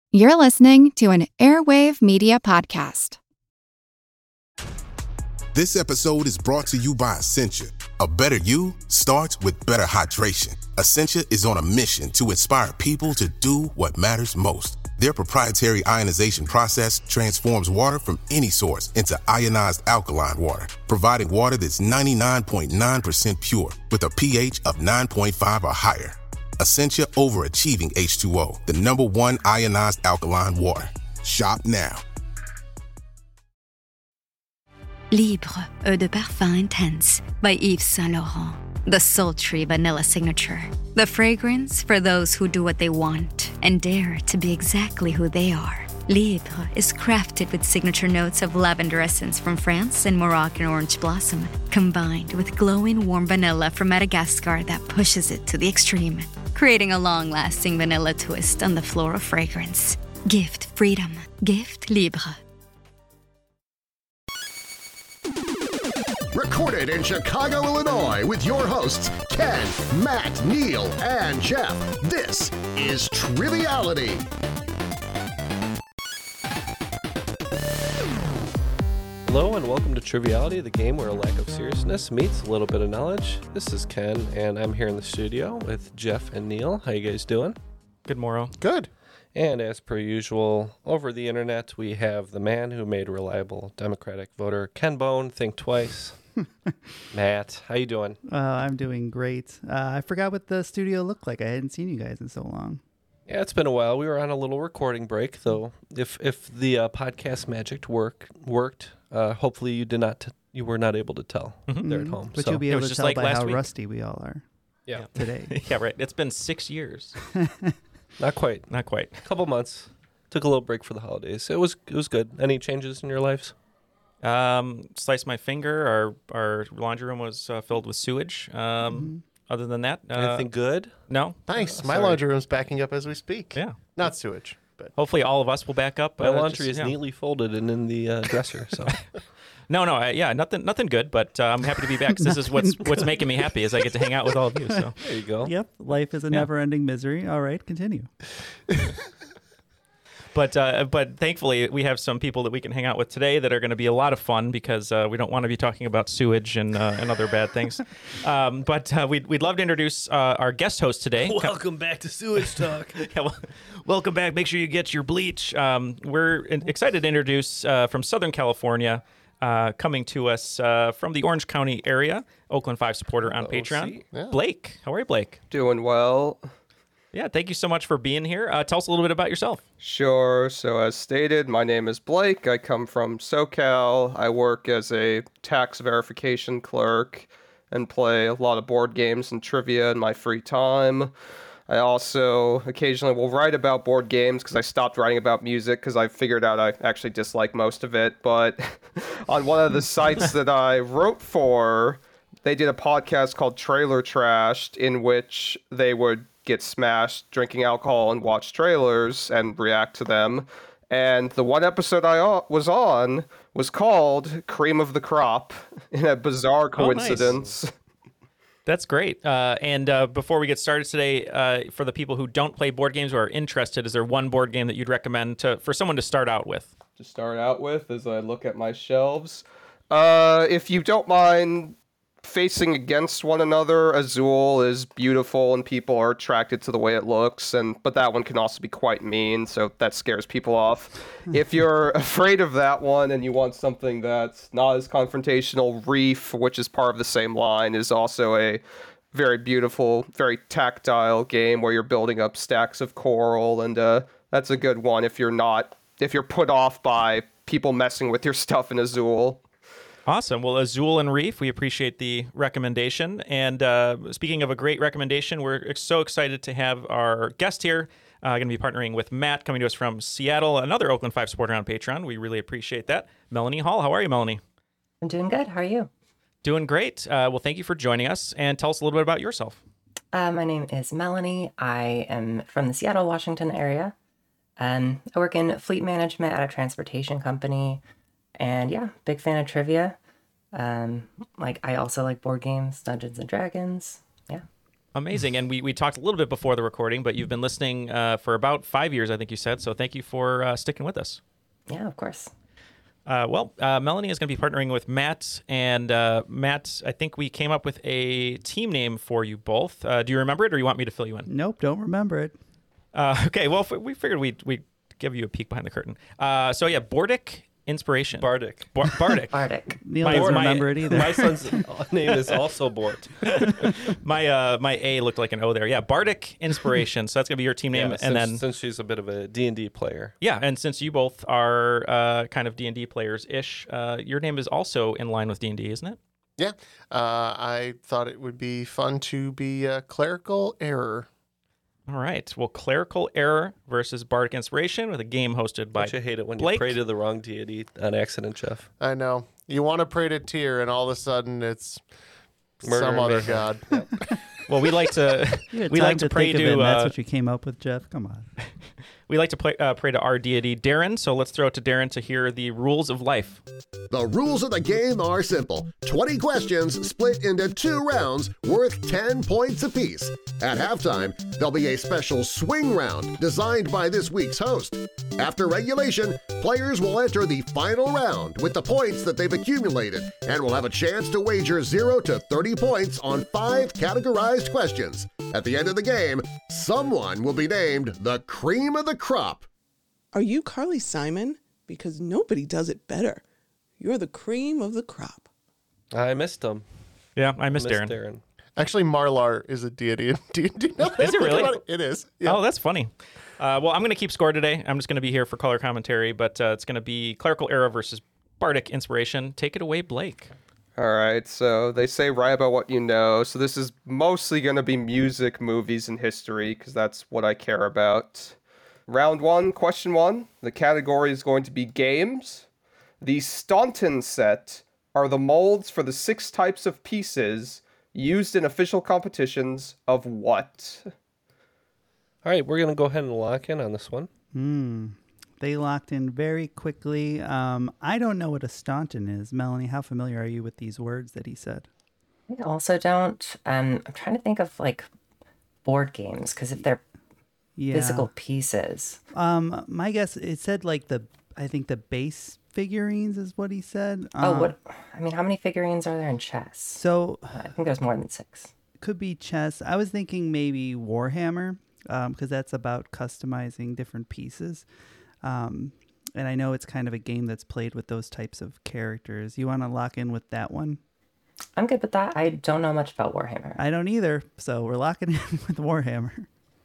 You're listening to an Airwave Media Podcast. This episode is brought to you by Essentia. A better you starts with better hydration. Essentia is on a mission to inspire people to do what matters most. Their proprietary ionization process transforms water from any source into ionized alkaline water, providing water that's 99.9% pure with a pH of 9.5 or higher. Essentia Overachieving H2O, the #1 ionized alkaline water. Shop now. Libre, Eau de Parfum Intense by Yves Saint Laurent. The sultry vanilla signature. The fragrance for those who do what they want and dare to be exactly who they are. Libre is crafted with signature notes of lavender essence from France and Moroccan orange blossom, combined with glowing warm vanilla from Madagascar that pushes it to the extreme, creating a long-lasting vanilla twist on the floral fragrance. Gift freedom. Gift Libre. Recorded in Chicago, Illinois, with your hosts, Ken, Matt, Neil, and Jeff. This is Triviality. Hello and welcome to Triviality, the game where a lack of seriousness meets a little bit of knowledge. This is Ken, and I'm here in the studio with Jeff and Neil. How you guys doing? Good morrow. Good. And as per usual, over the internet, we have the man who made reliable Democratic voter Ken Bone think twice. Matt, how you doing? I'm doing great. I forgot what the studio looked like. I hadn't seen you guys in so long. Yeah, it's been a while. We were on a little recording break, though. If the podcast magic worked, hopefully you were not able to tell there at home. But so. you'll be able to tell like by how week. rusty we all are Yeah, today. Yeah, right. It's been 6 years. not quite. Not quite. A couple months. Took a little break for the holidays. It was good. Any changes in your lives? Sliced my finger. Our laundry room was filled with sewage. Other than that, Anything good? no. Nice. My sorry. laundry room's backing up as we speak. Yeah. Not sewage, but Hopefully, all of us will back up. My laundry is yeah. neatly folded and in the dresser. So No, nothing good. But I'm happy to be back. 'Cause this is what's making me happy is I get to hang out with all of you. So there you go. Yep, life is a never-ending misery. All right, continue. But thankfully, we have some people that we can hang out with today that are going to be a lot of fun because we don't want to be talking about sewage and other bad things. But we'd love to introduce our guest host today. Welcome back to Sewage Talk. Yeah, welcome back. Make sure you get your bleach. We're excited to introduce from Southern California, coming to us from the Orange County area, Oakland 5 supporter on Patreon, Yeah. Blake. How are you, Blake? Doing well. Yeah, thank you so much for being here. Tell us a little bit about yourself. Sure. So as stated, my name is Blake. I come from SoCal. I work as a tax verification clerk and play a lot of board games and trivia in my free time. I also occasionally will write about board games because I stopped writing about music because I figured out I actually dislike most of it. But on one of the sites that I wrote for, they did a podcast called Trailer Trashed in which they would get smashed drinking alcohol and watch trailers and react to them. And the one episode I was on was called Cream of the Crop in a bizarre coincidence. That's great. And before we get started today, for the people who don't play board games or are interested, is there one board game that you'd recommend for someone to start out with? To start out with, as I look at my shelves, if you don't mind facing against one another, Azul is beautiful and people are attracted to the way it looks, but that one can also be quite mean, so that scares people off. If you're afraid of that one and you want something that's not as confrontational, Reef, which is part of the same line, is also a very beautiful, very tactile game where you're building up stacks of coral, and that's a good one if you're put off by people messing with your stuff in Azul. Awesome. Well, Azul and Reef, we appreciate the recommendation. And speaking of a great recommendation, we're so excited to have our guest here. Going to be partnering with Matt, coming to us from Seattle, another Oakland 5 supporter on Patreon. We really appreciate that. Melanie Hall, how are you, Melanie? I'm doing good. How are you? Doing great. Well, thank you for joining us. And tell us a little bit about yourself. My name is Melanie. I am from the Seattle, Washington area. I work in fleet management at a transportation company. And yeah, big fan of trivia. I also like board games, Dungeons and Dragons. Yeah. Amazing. And we talked a little bit before the recording, but you've been listening for about 5 years, I think you said. So thank you for sticking with us. Yeah, of course. Melanie is going to be partnering with Matt. And Matt, I think we came up with a team name for you both. Do you remember it, or you want me to fill you in? Nope, don't remember it. Okay, well, we figured we'd give you a peek behind the curtain. Bardic Inspiration. Bardic. Bardic. Neil doesn't remember it either. My son's name is also Bort. My A looked like an O there. Yeah, Bardic Inspiration. So that's going to be your team name. Since she's a bit of a D&D player. Yeah, and since you both are kind of D&D players-ish, your name is also in line with D&D, isn't it? Yeah. I thought it would be fun to be Clerical Error. All right. Well, Clerical Error versus Bardic Inspiration with a game hosted by Don't you hate it when Blake? you pray to the wrong deity on accident, Jeff? I know. You want to pray to Tyr, and all of a sudden it's Murder some and other mayhem. god. Well, we like to You had we time like to pray think of it, to and that's what you came up with, Jeff. Come on. we like to pray to our deity Darren. So let's throw it to Darren to hear the rules of life. The rules of the game are simple. 20 questions split into 2 rounds worth 10 points apiece. At halftime, there'll be a special swing round designed by this week's host. After regulation, players will enter the final round with the points that they've accumulated and will have a chance to wager 0 to 30 points on 5 categorized questions. At the end of the game, someone will be named the cream of the crop. Are you Carly Simon? Because nobody does it better. You're the cream of the crop. I missed him. Yeah, I missed Darren. Actually, Marlar is a deity. Do you know that? Is it really? It is. Yeah. Oh, that's funny. Well, I'm going to keep score today. I'm just going to be here for color commentary, but it's going to be Clerical Error versus Bardic Inspiration. Take it away, Blake. All right, so they say write about what you know. So this is mostly going to be music, movies, and history, because that's what I care about. Round 1, question 1. The category is going to be games. The Staunton set are the molds for the 6 types of pieces used in official competitions of what? All right, we're going to go ahead and lock in on this one. They locked in very quickly. I don't know what a Staunton is. Melanie, how familiar are you with these words that he said? I also don't. I'm trying to think of like board games, because if they're physical pieces. My guess, it said like I think the base figurines is what he said. How many figurines are there in chess? So I think there's more than 6. Could be chess. I was thinking maybe Warhammer, because that's about customizing different pieces. And I know it's kind of a game that's played with those types of characters. You want to lock in with that one? I'm good with that. I don't know much about Warhammer. I don't either, so we're locking in with Warhammer.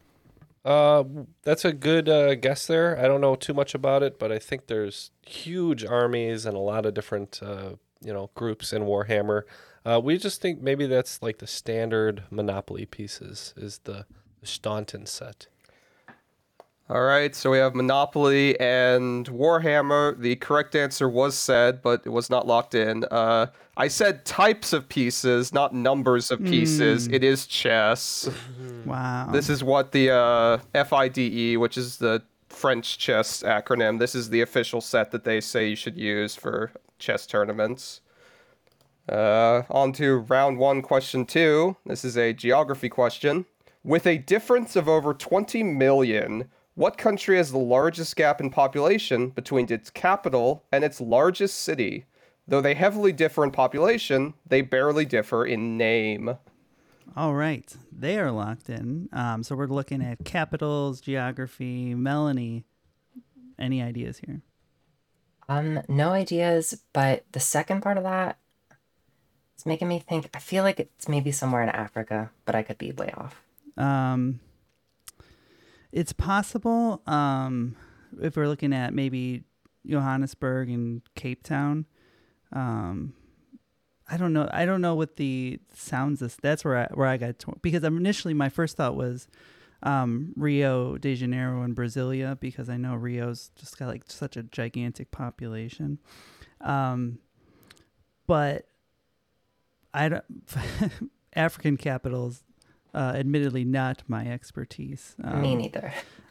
That's a good guess there. I don't know too much about it, but I think there's huge armies and a lot of different groups in Warhammer. We just think maybe that's like the standard Monopoly pieces is the Staunton set. All right, so we have Monopoly and Warhammer. The correct answer was said, but it was not locked in. I said types of pieces, not numbers of pieces. It is chess. Wow. This is what the FIDE, which is the French chess acronym, this is the official set that they say you should use for chess tournaments. On to round 1, question 2. This is a geography question. With a difference of over 20 million, what country has the largest gap in population between its capital and its largest city? Though they heavily differ in population, they barely differ in name. All right. They are locked in. So we're looking at capitals, geography. Melanie, any ideas here? No ideas, but the second part of that is making me think. I feel like it's maybe somewhere in Africa, but I could be way off. It's possible. If we're looking at maybe Johannesburg and Cape Town. I don't know. I don't know what the sounds is. That's where I got because initially my first thought was Rio de Janeiro and Brasilia, because I know Rio's just got like such a gigantic population. But I don't African capitals, admittedly not my expertise. Me neither.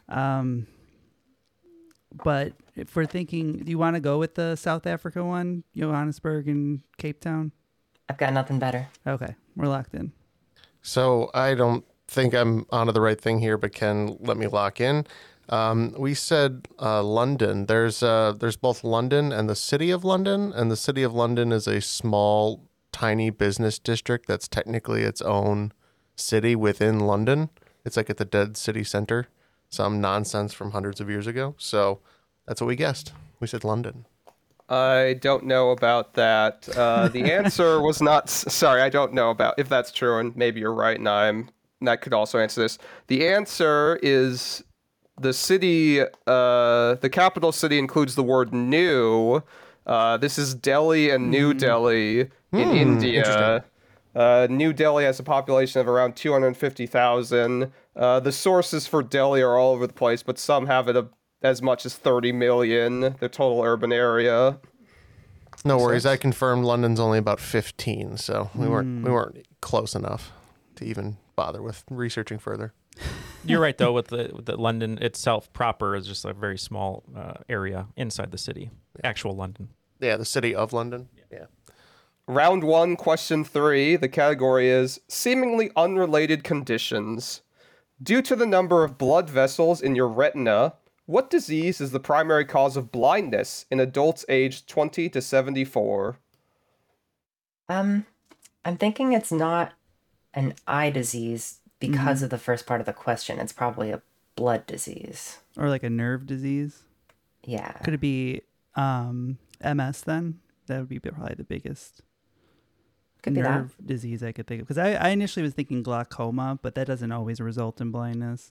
But if we're thinking, do you want to go with the South Africa one, Johannesburg and Cape Town? I've got nothing better. Okay, we're locked in. So I don't think I'm onto the right thing here, but Ken, let me lock in. We said London. There's both London and the City of London, and the City of London is a small, tiny business district that's technically its own city within London. It's like at the dead city center. Some nonsense from hundreds of years ago. So that's what we guessed. We said London. I don't know about that. The answer was not. Sorry, I don't know about if that's true, and maybe you're right, and that could also answer this. The answer is the city. The capital city includes the word new. This is Delhi and New Delhi in India. New Delhi has a population of around 250,000. The sources for Delhi are all over the place, but some have it as much as 30 million, the total urban area. No worries. I confirmed London's only about 15, so we weren't close enough to even bother with researching further. You're right, though, with the London itself proper is just a very small area inside the city. Actual London. Yeah, the city of London. Yeah. Round 1, question 3. The category is seemingly unrelated conditions. Due to the number of blood vessels in your retina, what disease is the primary cause of blindness in adults aged 20 to 74? I'm thinking it's not an eye disease because of the first part of the question. It's probably a blood disease. Or like a nerve disease. Yeah. Could it be MS then? That would be probably the biggest Could be nerve disease I could think of. Because I initially was thinking glaucoma, but that doesn't always result in blindness.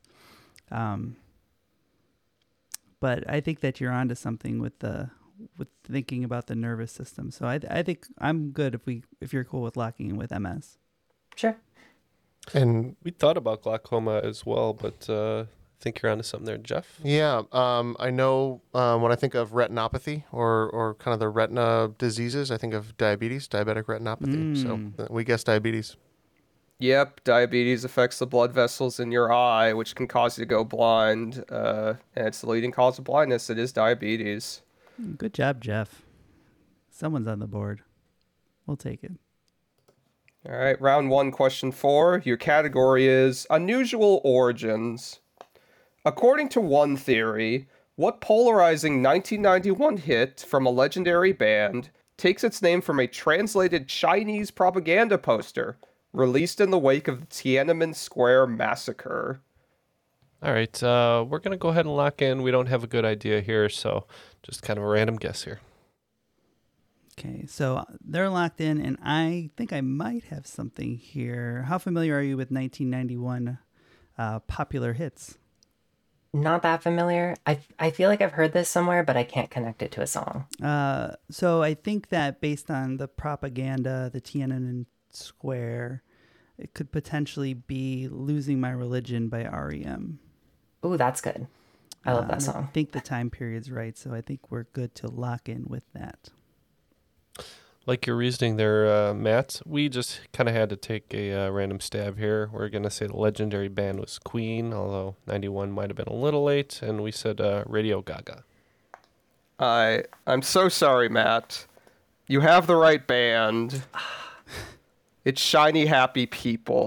But I think that you're onto something with thinking about the nervous system. So I think I'm good if you're cool with locking in with MS. Sure. And we thought about glaucoma as well, but I think you're onto something there, Jeff. Yeah, I know when I think of retinopathy or kind of the retina diseases, I think of diabetes, diabetic retinopathy. So we guess diabetes. Yep, diabetes affects the blood vessels in your eye, which can cause you to go blind. And it's the leading cause of blindness. It is diabetes. Good job, Jeff. Someone's on the board. We'll take it. All right, round 1, question 4. Your category is unusual origins. According to one theory, what polarizing 1991 hit from a legendary band takes its name from a translated Chinese propaganda poster released in the wake of the Tiananmen Square massacre? All right, we're going to go ahead and lock in. We don't have a good idea here, so just kind of a random guess here. Okay, so they're locked in, and I think I might have something here. How familiar are you with 1991 popular hits? Not that familiar. I feel like I've heard this somewhere, but I can't connect it to a song. So I think that based on the propaganda, the Tiananmen Square, it could potentially be Losing My Religion by R.E.M. Ooh, that's good. I love that song. I think the time period's right, so I think we're good to lock in with that. Like your reasoning there, Matt, we just kind of had to take a random stab here. We're going to say the legendary band was Queen, although 91 might have been a little late, and we said Radio Gaga. I'm so sorry, Matt. You have the right band. It's Shiny Happy People.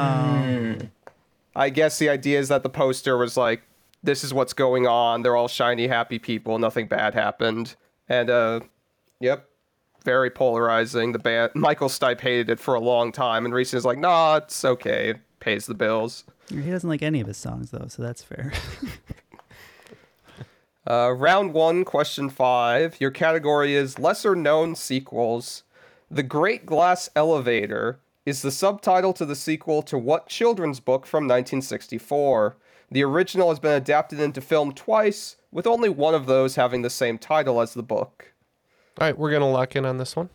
I guess the idea is that the poster was like, this is what's going on. They're all shiny, happy people. Nothing bad happened. And, yep. Very polarizing. The band, Michael Stipe hated it for a long time, and recently is like, nah, it's okay. It pays the bills. He doesn't like any of his songs, though, so that's fair. Round 1, question 5. Your category is lesser-known sequels. The Great Glass Elevator is the subtitle to the sequel to what children's book from 1964? The original has been adapted into film twice, with only one of those having the same title as the book. All right, we're going to lock in on this one.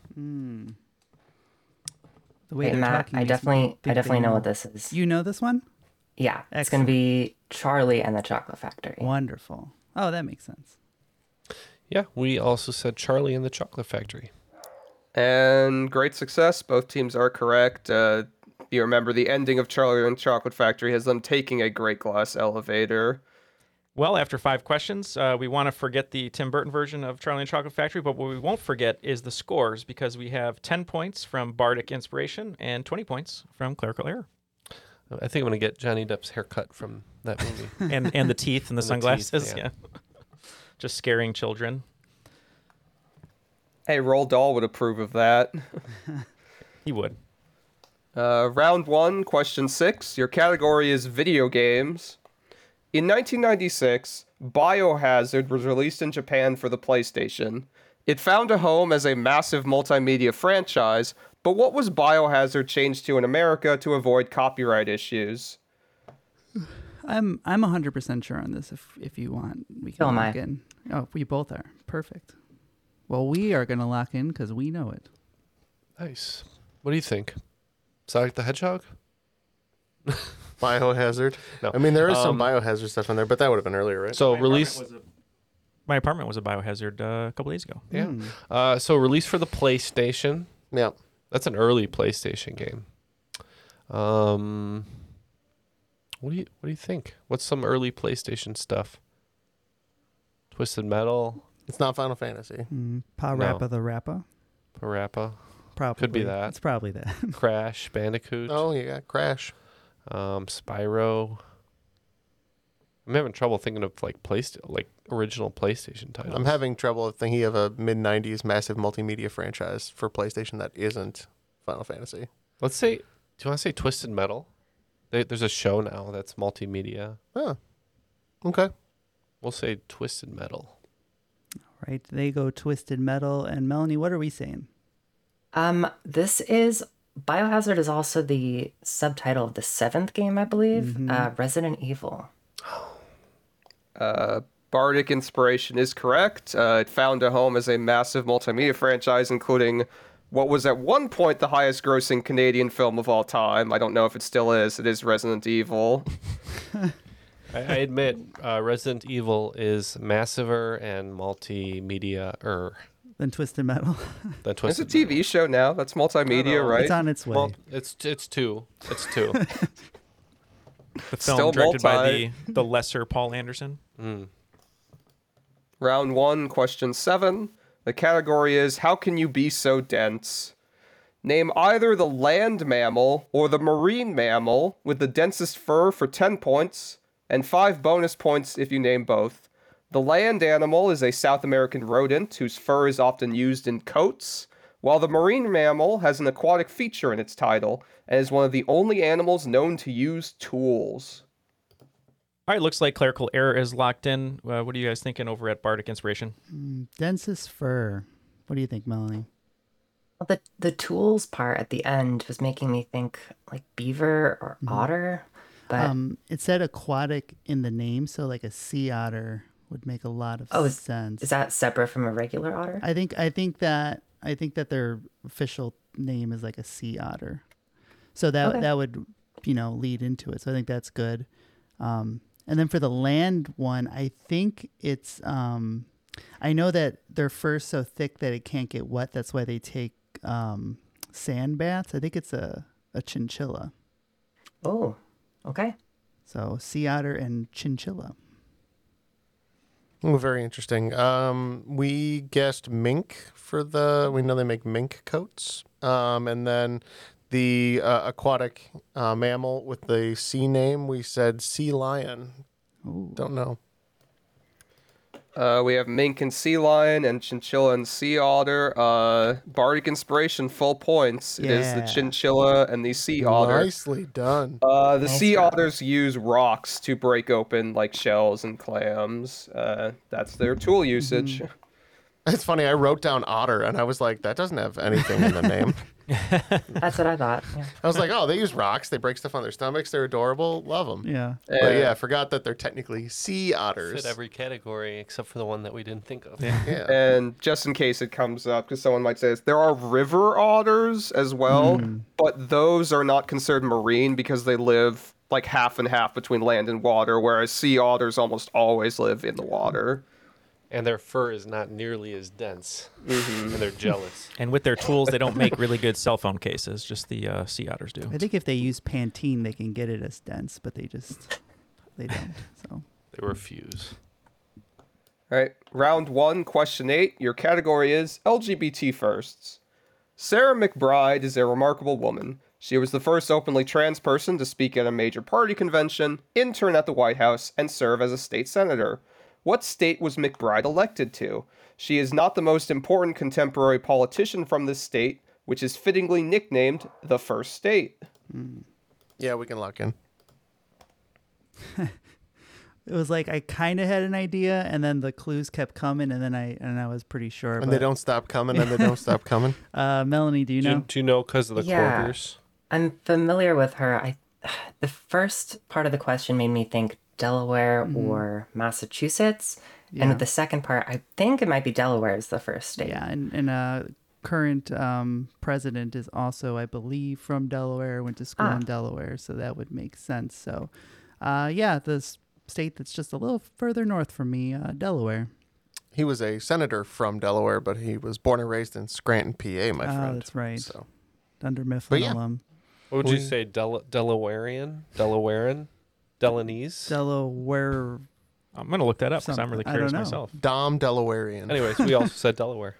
The way Hey, Matt, I definitely know what this is. You know this one? Yeah, it's going to be Charlie and the Chocolate Factory. Wonderful. Oh, that makes sense. Yeah, we also said Charlie and the Chocolate Factory. And great success. Both teams are correct. You remember the ending of Charlie and the Chocolate Factory has them taking a great glass elevator. Well, after 5 questions, we want to forget the Tim Burton version of Charlie and the Chocolate Factory, but what we won't forget is the scores, because we have 10 points from Bardic Inspiration and 20 points from Clerical Error. I think I'm gonna get Johnny Depp's haircut from that movie. and the teeth and the And the sunglasses. teeth, Yeah. Just scaring children. Hey, Roald Dahl would approve of that. He would. Round 1, question 6. Your category is video games. In 1996, Biohazard was released in Japan for the PlayStation. It found a home as a massive multimedia franchise, but what was Biohazard changed to in America to avoid copyright issues? I'm 100% sure on this. If you want, we So can am lock I. in. Oh, we both are. Perfect. Well, we are going to lock in because we know it. Nice. What do you think? Sonic the Hedgehog? Biohazard. No. I mean, there is some Biohazard stuff in there, but that would have been earlier, right? So release. My apartment was a Biohazard a couple days ago. Yeah. So released for the PlayStation. Yeah. That's an early PlayStation game. What do you think? What's some early PlayStation stuff? Twisted Metal, It's not Final Fantasy. Pa-Rappa the Rappa? Parappa, Probably. could be that. It's probably that. Crash Bandicoot, Oh, yeah. Crash. Spyro. I'm having trouble thinking of like original PlayStation titles. I'm having trouble thinking of a mid-90s massive multimedia franchise for PlayStation that isn't Final Fantasy. Let's say. Do you want to say Twisted Metal? There's a show now that's multimedia. Oh. Okay. We'll say Twisted Metal. Right. They go Twisted Metal. And Melanie, what are we saying? This is Biohazard is also the subtitle of the 7th game, I believe. Resident Evil. Bardic Inspiration is correct. It found a home as a massive multimedia franchise, including what was at one point the highest grossing Canadian film of all time. I don't know if it still is. It is Resident Evil. I admit, Resident Evil is massiver and multimedia Then Twisted Metal. than It's Twisted a TV show now. That's multimedia, right? It's on its way. Well, it's two. It's two. The film Still directed by multi. the lesser Paul Anderson. Round 1, question 7. The category is, how can you be so dense? Name either the land mammal or the marine mammal with the densest fur for 10 points, and 5 bonus points if you name both. The land animal is a South American rodent whose fur is often used in coats, while the marine mammal has an aquatic feature in its title and is one of the only animals known to use tools. All right, looks like clerical error is locked in. What are you guys thinking over at Bardic Inspiration? Densest fur. What do you think, Melanie? Well, the tools part at the end was making me think like beaver or otter. But It said aquatic in the name, so like a sea otter would make a lot of sense. is that separate from a regular otter? I think that their official name is like a sea otter, so that would lead into it. So I think that's good. And then for the land one, I think it's I know that their fur's so thick that it can't get wet. That's why they take sand baths. I think it's a chinchilla. Oh, okay. So sea otter and chinchilla. Oh, very interesting. We guessed mink we know they make mink coats. And then the aquatic mammal with the sea name, we said sea lion. Ooh. Don't know. We have mink and sea lion and chinchilla and sea otter. Bardic Inspiration, full points. It is the Yeah. chinchilla and the sea otter. Nicely done. The sea otters use rocks to break open like shells and clams. That's their tool usage. It's funny. I wrote down otter, and I was like, that doesn't have anything in the name. That's what I thought. Yeah. I was like, oh, they use rocks. They break stuff on their stomachs. They're adorable. Love them. Yeah. But yeah, I forgot that they're technically sea Fit otters. every category except for the one that we didn't think of. Yeah. And just in case it comes up, because someone might say this, there are river otters as well, but those are not considered marine because they live like half and half between land and water, whereas sea otters almost always live in the water. And their fur is not nearly as dense. And they're jealous. And with their tools, they don't make really good cell phone cases. Just the sea otters do. I think if they use Pantene, they can get it as dense, but they don't. So They refuse. All right, round 1, question 8. Your category is LGBT firsts. Sarah McBride is a remarkable woman. She was the first openly trans person to speak at a major party convention, intern at the White House, and serve as a state senator. What state was McBride elected to? She is not the most important contemporary politician from this state, which is fittingly nicknamed the First State. Yeah, we can lock in. It was like I kind of had an idea, and then the clues kept coming, and then I was pretty sure. And they don't stop coming, and they don't stop coming. Melanie, do you know? Do you know because of the quarters? I'm familiar with her. The first part of the question made me think Delaware or Massachusetts. Yeah. And with the second part, I think it might be Delaware is the first state. Yeah, and current president is also, I believe, from Delaware, went to school in Delaware, so that would make sense. So, yeah, the state that's just a little further north from me, Delaware. He was a senator from Delaware, but he was born and raised in Scranton, PA, my friend. That's right. So. Dunder Mifflin alum. What would you say, Delawarean? Delawarean? Delanese? Delaware. I'm going to look that up because I'm really curious myself. Dom Delawarean. Anyways, we also said Delaware.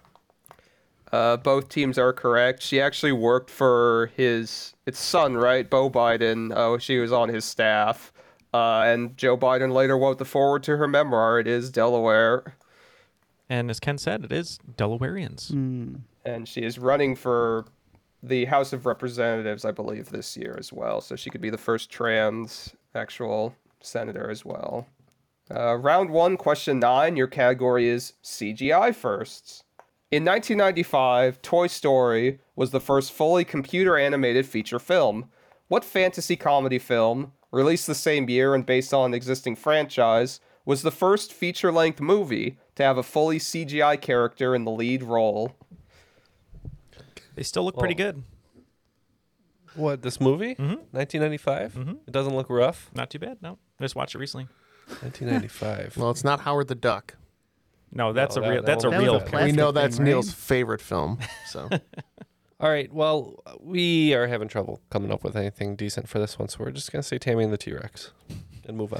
Both teams are correct. She actually worked for it's son, right? Beau Biden. She was on his staff. And Joe Biden later wrote the foreword to her memoir. It is Delaware. And as Ken said, it is Delawareans. And she is running for the House of Representatives, I believe, this year as well. So she could be the first trans actual senator as well. Round 1, question 9. Your category is CGI firsts. In 1995, Toy Story was the first fully computer-animated feature film. What fantasy comedy film, released the same year and based on an existing franchise, was the first feature-length movie to have a fully CGI character in the lead role? They still look pretty good. What, this movie? 1995? It doesn't look rough? Not too bad, no. I just watched it recently. 1995. Well, it's not Howard the Duck. No, that's No, a real. that That's a won't real. be plastic We know thing, that's right? Neil's favorite film. So All right, well, we are having trouble coming up with anything decent for this one, so we're just going to say Tammy and the T-Rex and move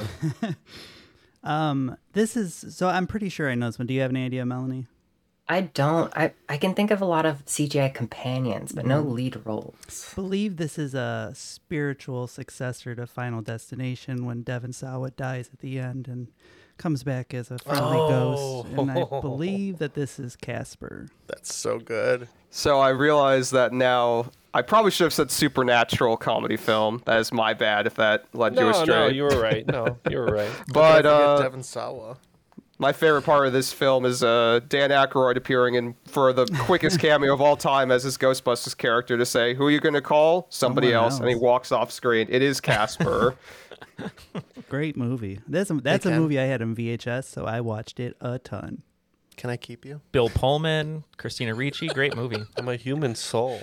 on. This is, so I'm pretty sure I know this one. Do you have any idea, Melanie? I don't. I can think of a lot of CGI companions, but no lead roles. I believe this is a spiritual successor to Final Destination when Devon Sawa dies at the end and comes back as a friendly ghost. And I believe that this is Casper. that's so good. So I realize that now. I probably should have said supernatural comedy film. That is my bad if that led you astray. No, you were right. No, you were right. But Don't forget Devon Sawa. my favorite part of this film is Dan Aykroyd appearing in for the quickest cameo of all time as his Ghostbusters character to say, "Who are you going to call? Somebody Someone else." And he else. walks off screen. It is Casper. Great movie. That's a Ken? movie I had on VHS, so I watched it a ton. Can I keep you? Bill Pullman, Christina Ricci, great movie. I'm a human soul.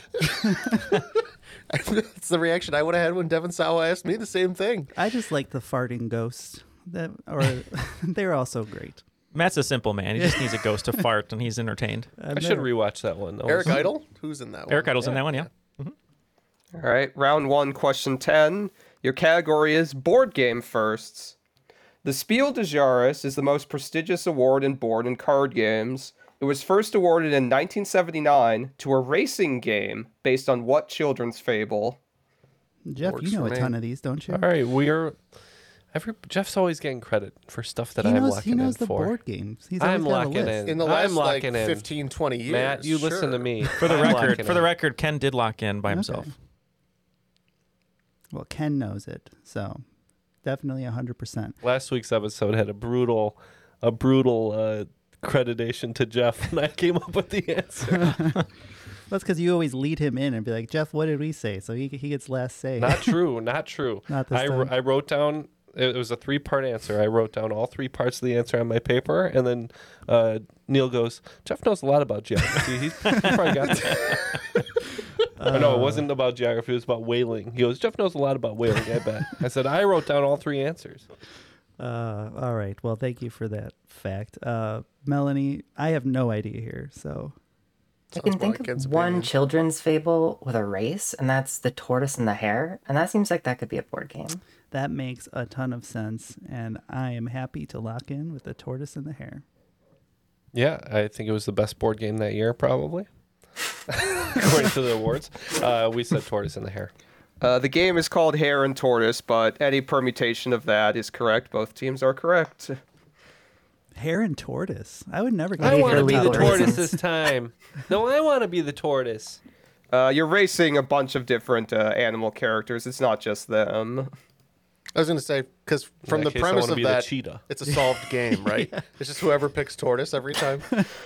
That's the reaction I would have had when Devon Sawa asked me the same thing. I just like the farting ghosts. They're also great. Matt's a simple man. He just needs a ghost to fart, and he's entertained. I should rewatch that one. Though. Eric Idle? Who's in that one? Eric Idle's in that one, yeah. All right, round 1, question 10. Your category is board game firsts. The Spiel des Jahres is the most prestigious award in board and card games. It was first awarded in 1979 to a racing game based on what children's fable? Jeff, Works you know for a me. ton of these, don't you? All right, Jeff's always getting credit for stuff that He I'm knows, locking he knows in the for. board games. He's I'm always got a locking list. in. In the I'm last like locking in. 15, 20 years. Matt, you listen to sure. me. For the I'm record, locking for the in. record, Ken did lock in by himself. Well, Ken knows it, so definitely 100%. Last week's episode had a brutal accreditation to Jeff, and I came up with the answer. That's because you always lead him in and be like, Jeff, what did we say? So he gets last say. Not true. Not true. Not this time. I wrote down. It was a 3-part answer. I wrote down all 3 parts of the answer on my paper, and then Neil goes, "Jeff knows a lot about geography. He probably got that." No, it wasn't about geography. It was about whaling. He goes, "Jeff knows a lot about whaling. I bet." I said, "I wrote down all 3 answers." All right. Well, thank you for that fact. Melanie, I have no idea here, so. I can Sounds more think like of Ken's one opinion. children's fable with a race, and that's The Tortoise and the Hare, and that seems like that could be a board game. That makes a ton of sense, and I am happy to lock in with the Tortoise and the Hare. Yeah, I think it was the best board game that year, probably. According to the awards. We said Tortoise and the Hare. The game is called Hare and Tortoise, but any permutation of that is correct. Both teams are correct. Hare and tortoise. I would never get I hare want to and be the tortoise. tortoise this time. No, I want to be the tortoise. You're racing a bunch of different animal characters. It's not just them. I was going to say, because from In the that case, I premise wanna of be the that, cheetah. it's a solved game, right? It's just whoever picks tortoise every time.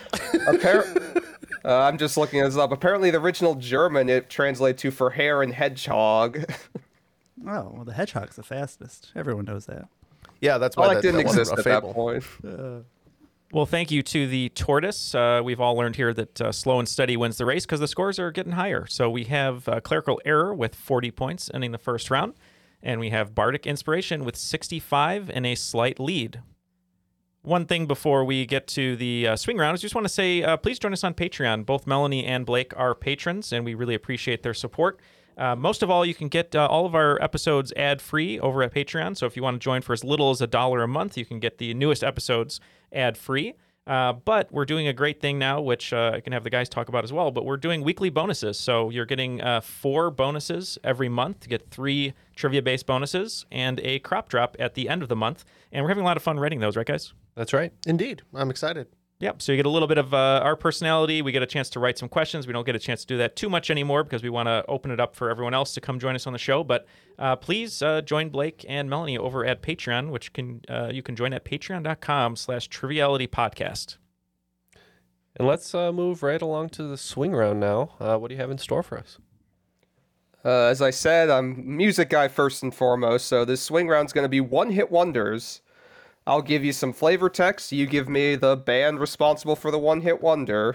I'm just looking this up. Apparently, the original German, it translates to for hare and hedgehog. Oh, well, the hedgehog's the fastest. Everyone knows that. Yeah, that's why Well, that it didn't wasn't exist a at that fable. point. Well, thank you to the tortoise. We've all learned here that slow and steady wins the race because the scores are getting higher. So we have Clerical Error with 40 points ending the first round. And we have Bardic Inspiration with 65 and a slight lead. One thing before we get to the swing round is just want to say, please join us on Patreon. Both Melanie and Blake are patrons, and we really appreciate their support. Most of all, you can get all of our episodes ad-free over at Patreon. So if you want to join for as little as $1 a month, you can get the newest episodes ad-free. But we're doing a great thing now, which I can have the guys talk about as well. But we're doing weekly bonuses. So you're getting 4 bonuses every month. You get 3 trivia-based bonuses and a crop drop at the end of the month. And we're having a lot of fun writing those, right, guys? That's right. Indeed. I'm excited. Yep. So you get a little bit of our personality. We get a chance to write some questions. We don't get a chance to do that too much anymore because we want to open it up for everyone else to come join us on the show. But please join Blake and Melanie over at Patreon, which you can join at patreon.com/trivialitypodcast. And let's move right along to the swing round now. What do you have in store for us? As I said, I'm a music guy first and foremost, so this swing round's going to be one-hit wonders. I'll give you some flavor text. You give me the band responsible for the one-hit wonder.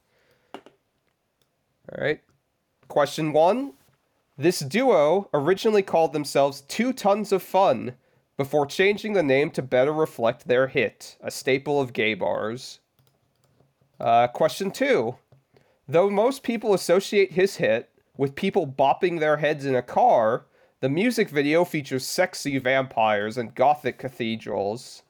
All right. Question 1. This duo originally called themselves 2 Tons of Fun before changing the name to better reflect their hit, a staple of gay bars. Question 2. Though most people associate his hit with people bopping their heads in a car, the music video features sexy vampires and gothic cathedrals.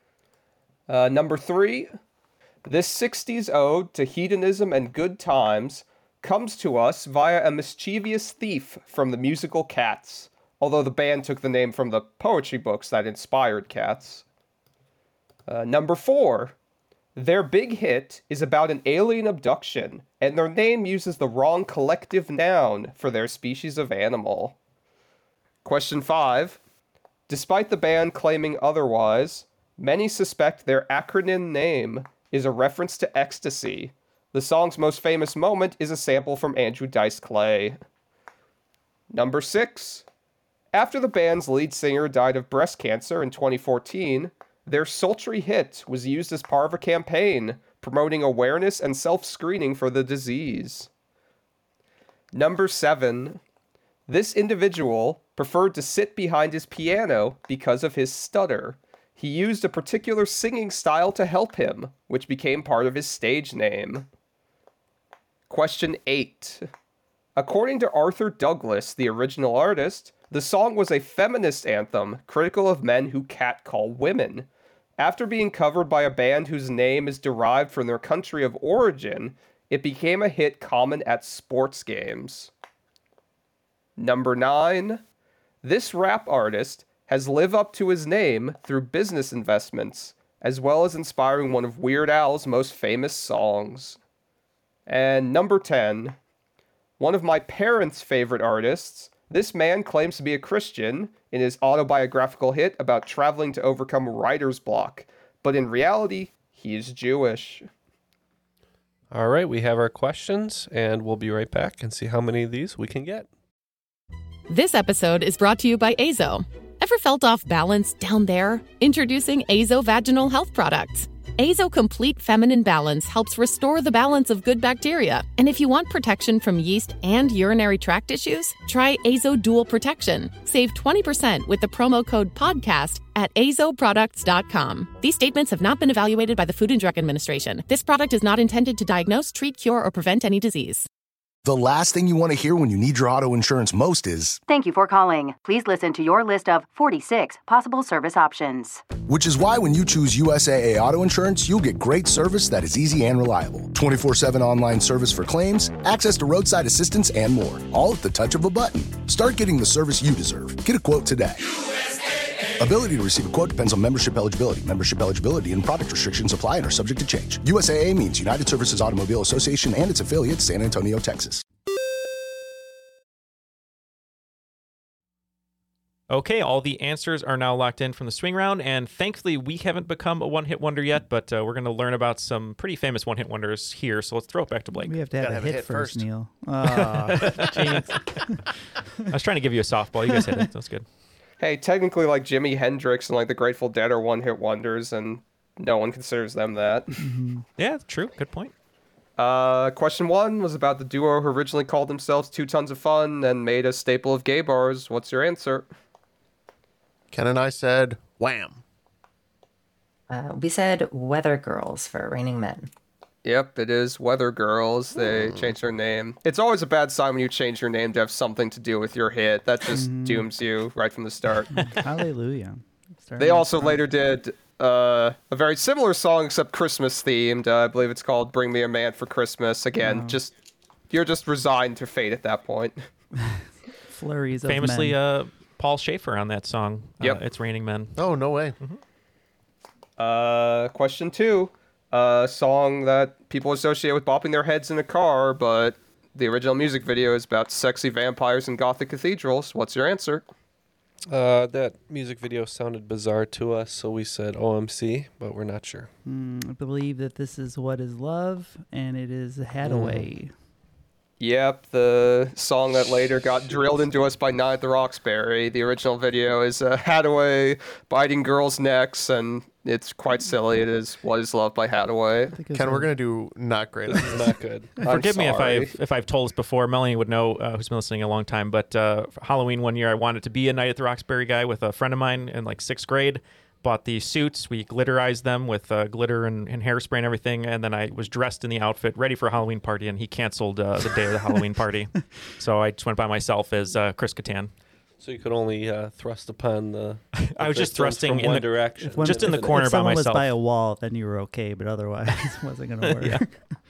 Number 3. This 60s ode to hedonism and good times comes to us via a mischievous thief from the musical Cats, although the band took the name from the poetry books that inspired Cats. Number 4. Their big hit is about an alien abduction, and their name uses the wrong collective noun for their species of animal. Question 5. Despite the band claiming otherwise, many suspect their acronym name is a reference to ecstasy. The song's most famous moment is a sample from Andrew Dice Clay. Number 6. After the band's lead singer died of breast cancer in 2014, their sultry hit was used as part of a campaign promoting awareness and self-screening for the disease. Number 7. This individual preferred to sit behind his piano because of his stutter. He used a particular singing style to help him, which became part of his stage name. Question 8. According to Arthur Douglas, the original artist, the song was a feminist anthem critical of men who catcall women. After being covered by a band whose name is derived from their country of origin, it became a hit common at sports games. Number 9. This rap artist has lived up to his name through business investments, as well as inspiring one of Weird Al's most famous songs. And number 10. One of my parents' favorite artists, this man claims to be a Christian in his autobiographical hit about traveling to overcome writer's block, but in reality, he is Jewish. All right, we have our questions, and we'll be right back and see how many of these we can get. This episode is brought to you by Azo. Ever felt off balance down there? Introducing Azo Vaginal Health Products. Azo Complete Feminine Balance helps restore the balance of good bacteria. And if you want protection from yeast and urinary tract issues, try Azo Dual Protection. Save 20% with the promo code PODCAST at azoproducts.com. These statements have not been evaluated by the Food and Drug Administration. This product is not intended to diagnose, treat, cure, or prevent any disease. The last thing you want to hear when you need your auto insurance most is, "Thank you for calling. Please listen to your list of 46 possible service options." which is why when you choose USAA Auto Insurance, you'll get great service that is easy and reliable. 24/7 online service for claims, access to roadside assistance, and more. All at the touch of a button. Start getting the service you deserve. Get a quote today. Ability to receive a quote depends on membership eligibility. Membership eligibility and product restrictions apply and are subject to change. USAA means United Services Automobile Association and its affiliates, San Antonio, Texas. Okay, all the answers are now locked in from the swing round, and thankfully we haven't become a one-hit wonder yet, but we're going to learn about some pretty famous one-hit wonders here, so let's throw it back to Blake. We have to have a hit first, Neil. Jinx. I was trying to give you a softball. You guys hit it. That was good. Hey, technically, like Jimi Hendrix and like the Grateful Dead are one-hit wonders, and no one considers them that. Yeah, true. Good point. Question 1 was about the duo who originally called themselves Two Tons of Fun and made a staple of gay bars. What's your answer? Ken and I said, Wham! We said Weather Girls for Raining Men. Yep, it is Weather Girls. They changed their name. It's always a bad sign when you change your name to have something to do with your hit. That just dooms you right from the start. Hallelujah. They also later did a very similar song, except Christmas themed. I believe it's called Bring Me a Man for Christmas. Again, you're just resigned to fate at that point. Flurries of Famously, men. Paul Schaefer on that song. Yep. It's Raining Men. Oh, no way. Question 2. A song that people associate with bopping their heads in a car, but the original music video is about sexy vampires in Gothic cathedrals. What's your answer? That music video sounded bizarre to us, so we said OMC, but we're not sure. I believe that this is What Is Love, and it is Hadaway. Yep, the song that later got drilled into us by Night at the Roxbury. The original video is Hadaway biting girls' necks, and it's quite silly. It is What Is Love by Hadaway. Ken, we're going to do not great on this. Not good. Forgive me if I've told this before. Melanie would know, who's been listening a long time. But for Halloween one year, I wanted to be a Night at the Roxbury guy with a friend of mine in like 6th grade. Bought these suits. We glitterized them with glitter and hairspray and everything. And then I was dressed in the outfit, ready for a Halloween party. And he canceled the day of the Halloween party. So I just went by myself as Chris Kattan. So you could only thrust upon the I was just thrusting in one the direction. just in the corner if by someone myself. was by a wall, then you were okay, but otherwise it wasn't going to work.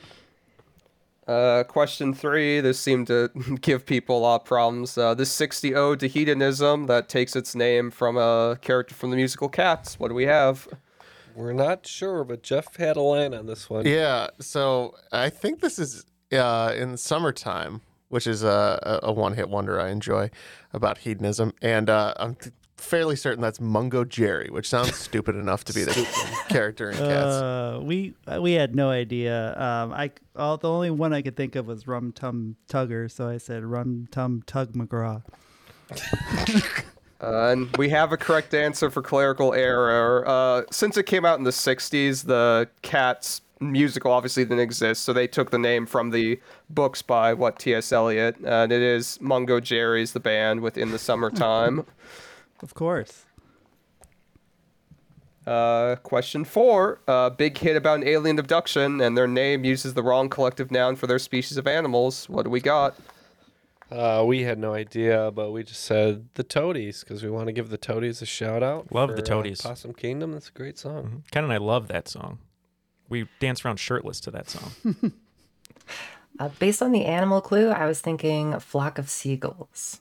Question 3. This seemed to give people a lot of problems. This 60 ode to hedonism that takes its name from a character from the musical Cats. What do we have? We're not sure, but Jeff had a line on this one. Yeah, so I think this is in the summertime, which is a one-hit wonder I enjoy about hedonism. And I'm fairly certain that's Mungo Jerry, which sounds stupid enough to be the character in Cats. We had no idea. The only one I could think of was Rum Tum Tugger, so I said Rum Tum Tug McGraw. And we have a correct answer for clerical error. Since it came out in the 60s, the Cats musical obviously didn't exist, so they took the name from the books by T.S. Eliot, and it is Mungo Jerry's the band within the summertime. Of course. Question 4. Big hit about an alien abduction, and their name uses the wrong collective noun for their species of animals. What do we got? We had no idea, but we just said the Toadies because we want to give the Toadies a shout out. Love the Toadies. Possum Kingdom. That's a great song. Ken and I love that song. We dance around shirtless to that song. Based on the animal clue, I was thinking Flock of Seagulls.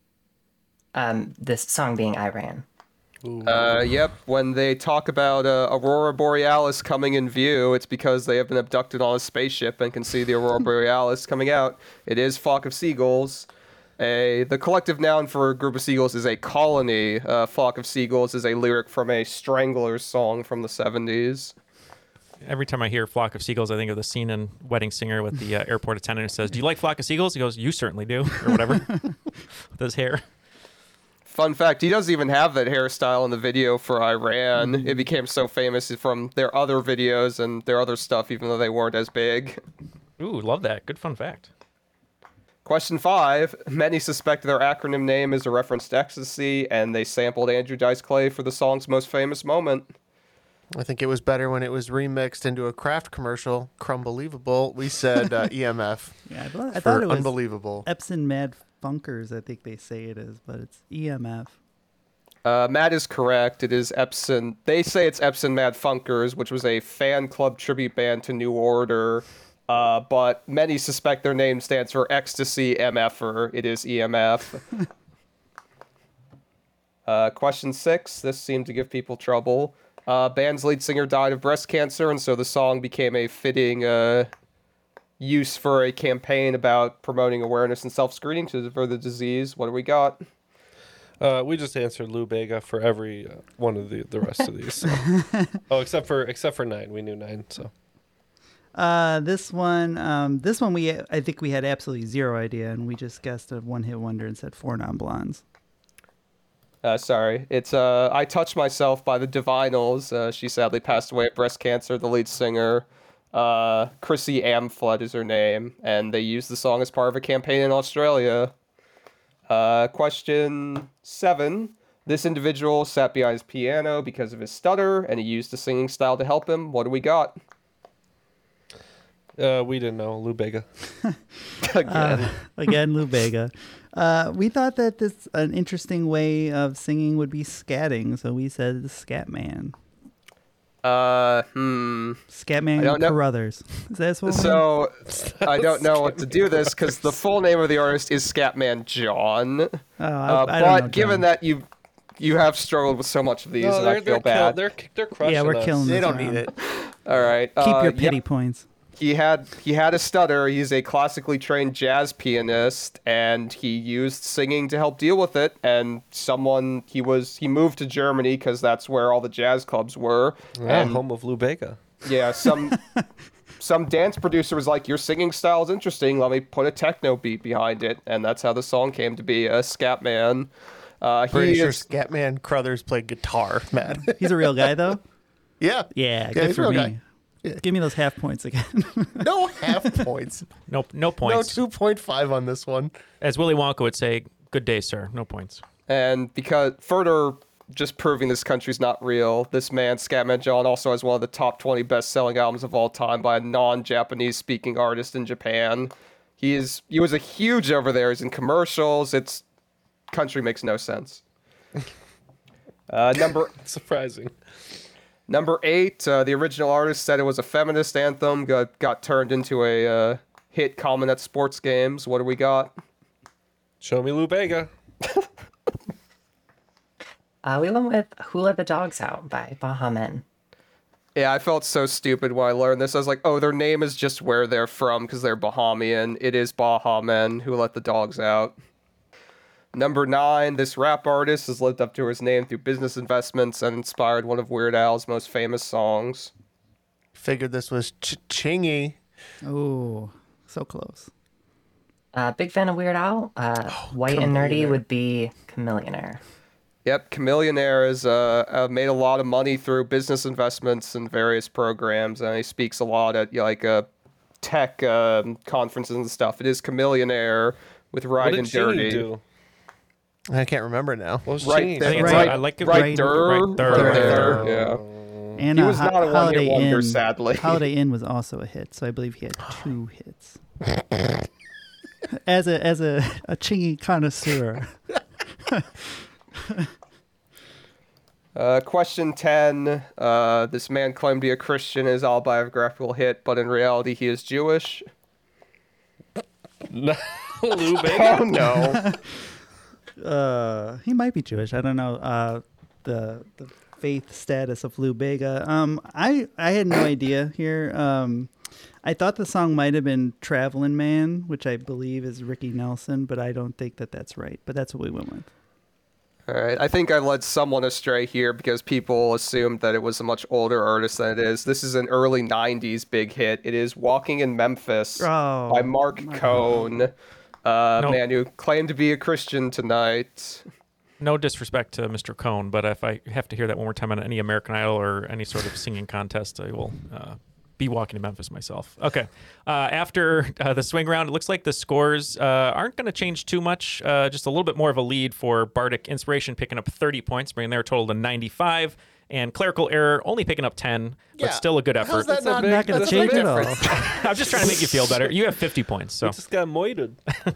This song being Iran. Yep. When they talk about Aurora Borealis coming in view, it's because they have been abducted on a spaceship and can see the Aurora Borealis coming out. It is Flock of Seagulls. The collective noun for a group of seagulls is a colony. Flock of Seagulls is a lyric from a Stranglers song from the 70s. Every time I hear Flock of Seagulls, I think of the scene in Wedding Singer with the airport attendant who says, "Do you like Flock of Seagulls?" He goes, "You certainly do," or whatever, with his hair. Fun fact, he doesn't even have that hairstyle in the video for Iran. It became so famous from their other videos and their other stuff, even though they weren't as big. Ooh, love that. Good fun fact. Question 5. Many suspect their acronym name is a reference to ecstasy, and they sampled Andrew Dice Clay for the song's most famous moment. I think it was better when it was remixed into a Kraft commercial. Crumbelievable. We said EMF. Yeah, I for thought it was unbelievable. Epson Mad Funkers, I think they say it is, but it's EMF. Matt is correct. It is Epson. They say it's Epson Mad Funkers, which was a fan club tribute band to New Order. But many suspect their name stands for Ecstasy MFer. It is EMF. Question 6. This seemed to give people trouble. Band's lead singer died of breast cancer, and so the song became a fitting use for a campaign about promoting awareness and self-screening for the disease. What do we got? We just answered Lou Bega for every one of the rest of these. So. Oh, except for 9. We knew 9. So. This one I think we had absolutely zero idea, and we just guessed a one-hit wonder and said 4 Non-Blondes. Sorry. It's I Touch Myself by the Divinals. She sadly passed away of breast cancer, the lead singer. Chrissy Amphlett is her name, and they used the song as part of a campaign in Australia. Question 7. This individual sat behind his piano because of his stutter, and he used the singing style to help him. What do we got? We didn't know. Lou Bega. Again, Lou Bega. We thought that an interesting way of singing would be scatting, so we said the Scatman. Scatman Carruthers. Is that what? So I don't know what to do this because the full name of the artist is Scatman John. I don't know, given John. that you have struggled with so much of these, and I feel bad. They're crushing Yeah, we're us. killing They this don't round. need it. All right. Keep your pity points. He had a stutter. He's a classically trained jazz pianist, and he used singing to help deal with it. And he moved to Germany because that's where all the jazz clubs were. Yeah, and home of Lou Bega. yeah, some dance producer was like, "Your singing style is interesting. Let me put a techno beat behind it," and that's how the song came to be. Scatman. Pretty sure Scatman Crothers played guitar, Matt. He's a real guy, though? Yeah. Yeah, good he's a for real me. guy. Yeah. Give me those half points again. No half points. No points. No 2.5 on this one. As Willy Wonka would say, good day, sir. No points. And because further just proving this country's not real, this man, Scatman John, also has one of the top 20 best-selling albums of all time by a non-Japanese speaking artist in Japan. He was a huge over there. He's in commercials. Its country makes no sense. Surprising. Number 8, the original artist said it was a feminist anthem, got turned into a hit common at sports games. What do we got? Show me Lou Bega. We went with Who Let the Dogs Out by Baha Men. Yeah, I felt so stupid when I learned this. I was like, oh, their name is just where they're from because they're Bahamian. It is Baha Men Who Let the Dogs Out. Number 9, this rap artist has lived up to his name through business investments and inspired one of Weird Al's most famous songs. Figured this was Chingy. Oh, so close. Big fan of Weird Al. White and nerdy would be Chameleonaire. Yep, Chameleonaire has made a lot of money through business investments and various programs, and he speaks a lot at tech conferences and stuff. It is Chameleonaire with Right and Dirty. Do? I can't remember now. What was Right Chingy? there, Right there. Yeah. And He was not a one-hit wonder, sadly. Holiday Inn was also a hit, so I believe he had 2 hits. as a Chingy connoisseur. Question 10. This man claimed to be a Christian in his autobiographical hit, but in reality he is Jewish. No, Lou Bega? Oh, no. He might be Jewish. I don't know the faith status of Lou Bega. I had no idea here. I thought the song might have been Travelin' Man, which I believe is Ricky Nelson, but I don't think that that's right. But that's what we went with. All right. I think I led someone astray here because people assumed that it was a much older artist than it is. This is an early 90s big hit. It is Walking in Memphis by Mark Cohn. Man who claimed to be a Christian tonight. No disrespect to Mr. Cohn, but if I have to hear that one more time on any American Idol or any sort of singing contest, I will be walking to Memphis myself. Okay. After the swing round, it looks like the scores aren't going to change too much. Just a little bit more of a lead for Bardic Inspiration, picking up 30 points, bringing their total to 95. And clerical error only picking up 10, but still a good effort. How's that not Not going to change at all. I'm just trying to make you feel better. You have 50 points. So We just got moited.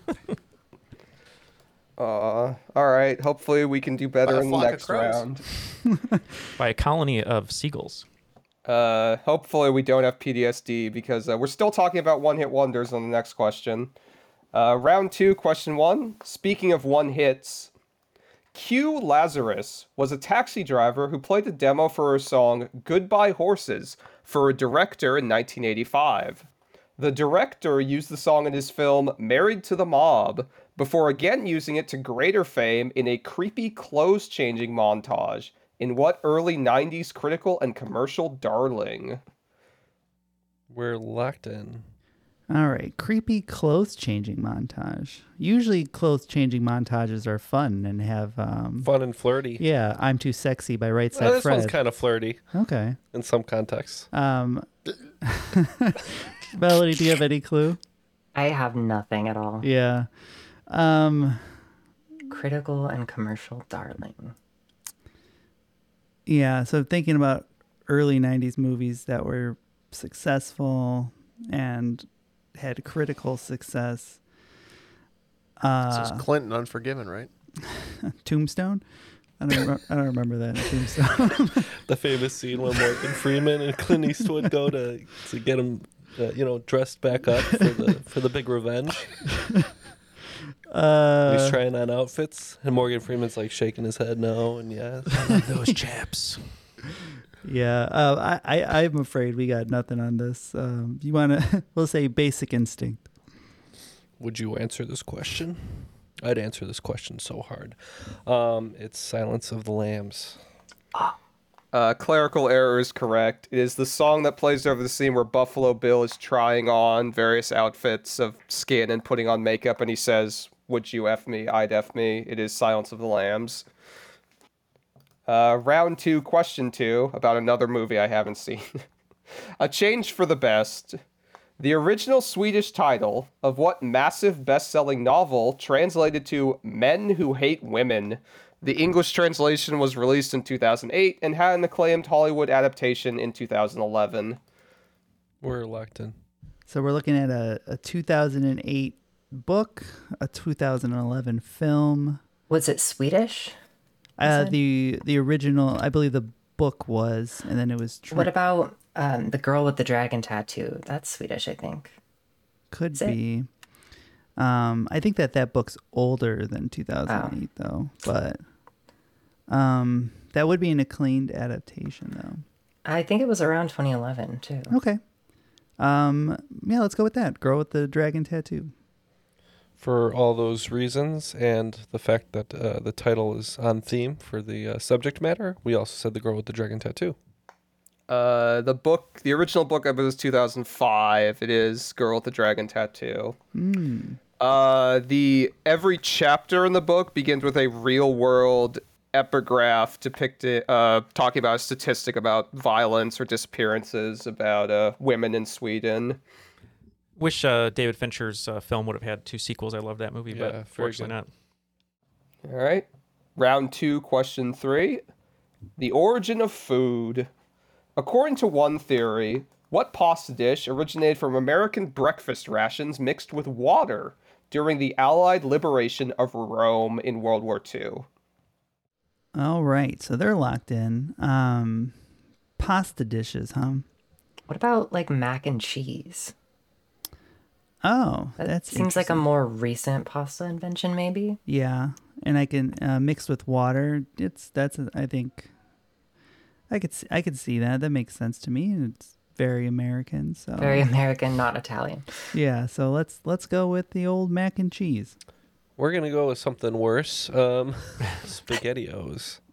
All right. Hopefully we can do better By a in the flock of next crows. round. by a colony of seagulls. Hopefully we don't have PTSD because we're still talking about one-hit wonders on the next question. Round 2, question 1. Speaking of one-hits, Q Lazarus was a taxi driver who played the demo for her song Goodbye Horses for a director in 1985. The director used the song in his film Married to the Mob, before again using it to greater fame in a creepy clothes-changing montage in what early 90s critical and commercial darling? We're locked in. All right, creepy clothes changing montage. Usually, clothes changing montages are fun and have Fun and flirty. Yeah, I'm Too Sexy by Right Said This Fred. one's kind of flirty. Okay. In some contexts. Melody, do you have any clue? I have nothing at all. Yeah. Critical and commercial darling. Yeah, so thinking about early 90s movies that were successful and had critical success. This is Clinton Unforgiven, right? Tombstone? I don't remember that. Tombstone. The famous scene when Morgan Freeman and Clint Eastwood go to get him, dressed back up for the big revenge. He's trying on outfits, and Morgan Freeman's like shaking his head no and yes. I love those chaps. Yeah, I'm afraid we got nothing on this. You want to? We'll say Basic Instinct. Would you answer this question? I'd answer this question so hard. It's Silence of the Lambs. Clerical error is correct. It is the song that plays over the scene where Buffalo Bill is trying on various outfits of skin and putting on makeup, and he says, "Would you F me? I'd F me." It is Silence of the Lambs. Round 2, question 2, about another movie I haven't seen. A Change for the Best. The original Swedish title of what massive best-selling novel translated to Men Who Hate Women? The English translation was released in 2008 and had an acclaimed Hollywood adaptation in 2011. We're locked in. So we're looking at a 2008 book, a 2011 film. Was it Swedish? The original, I believe the book was, and then it was... What about The Girl with the Dragon Tattoo? That's Swedish, I think. Could be. I think that book's older than 2008, though. But that would be an acclaimed adaptation, though. I think it was around 2011, too. Okay. Yeah, let's go with that. Girl with the Dragon Tattoo. For all those reasons and the fact that the title is on theme for the subject matter, we also said The Girl with the Dragon Tattoo. The original book, I believe, was 2005. It is Girl with the Dragon Tattoo. Every chapter in the book begins with a real-world epigraph talking about a statistic about violence or disappearances about women in Sweden. Wish David Fincher's film would have had 2 sequels. I love that movie, but fortunately not. All right. Round 2, question 3. The origin of food. According to one theory, what pasta dish originated from American breakfast rations mixed with water during the Allied liberation of Rome in World War II? All right, so they're locked in. Pasta dishes, huh? What about, like, mac and cheese? Oh, that seems like a more recent pasta invention, maybe. Yeah, and I can mix with water. I think I could see that. That makes sense to me, and it's very American. So very American, not Italian. Yeah, so let's go with the old mac and cheese. We're gonna go with something worse. SpaghettiOs.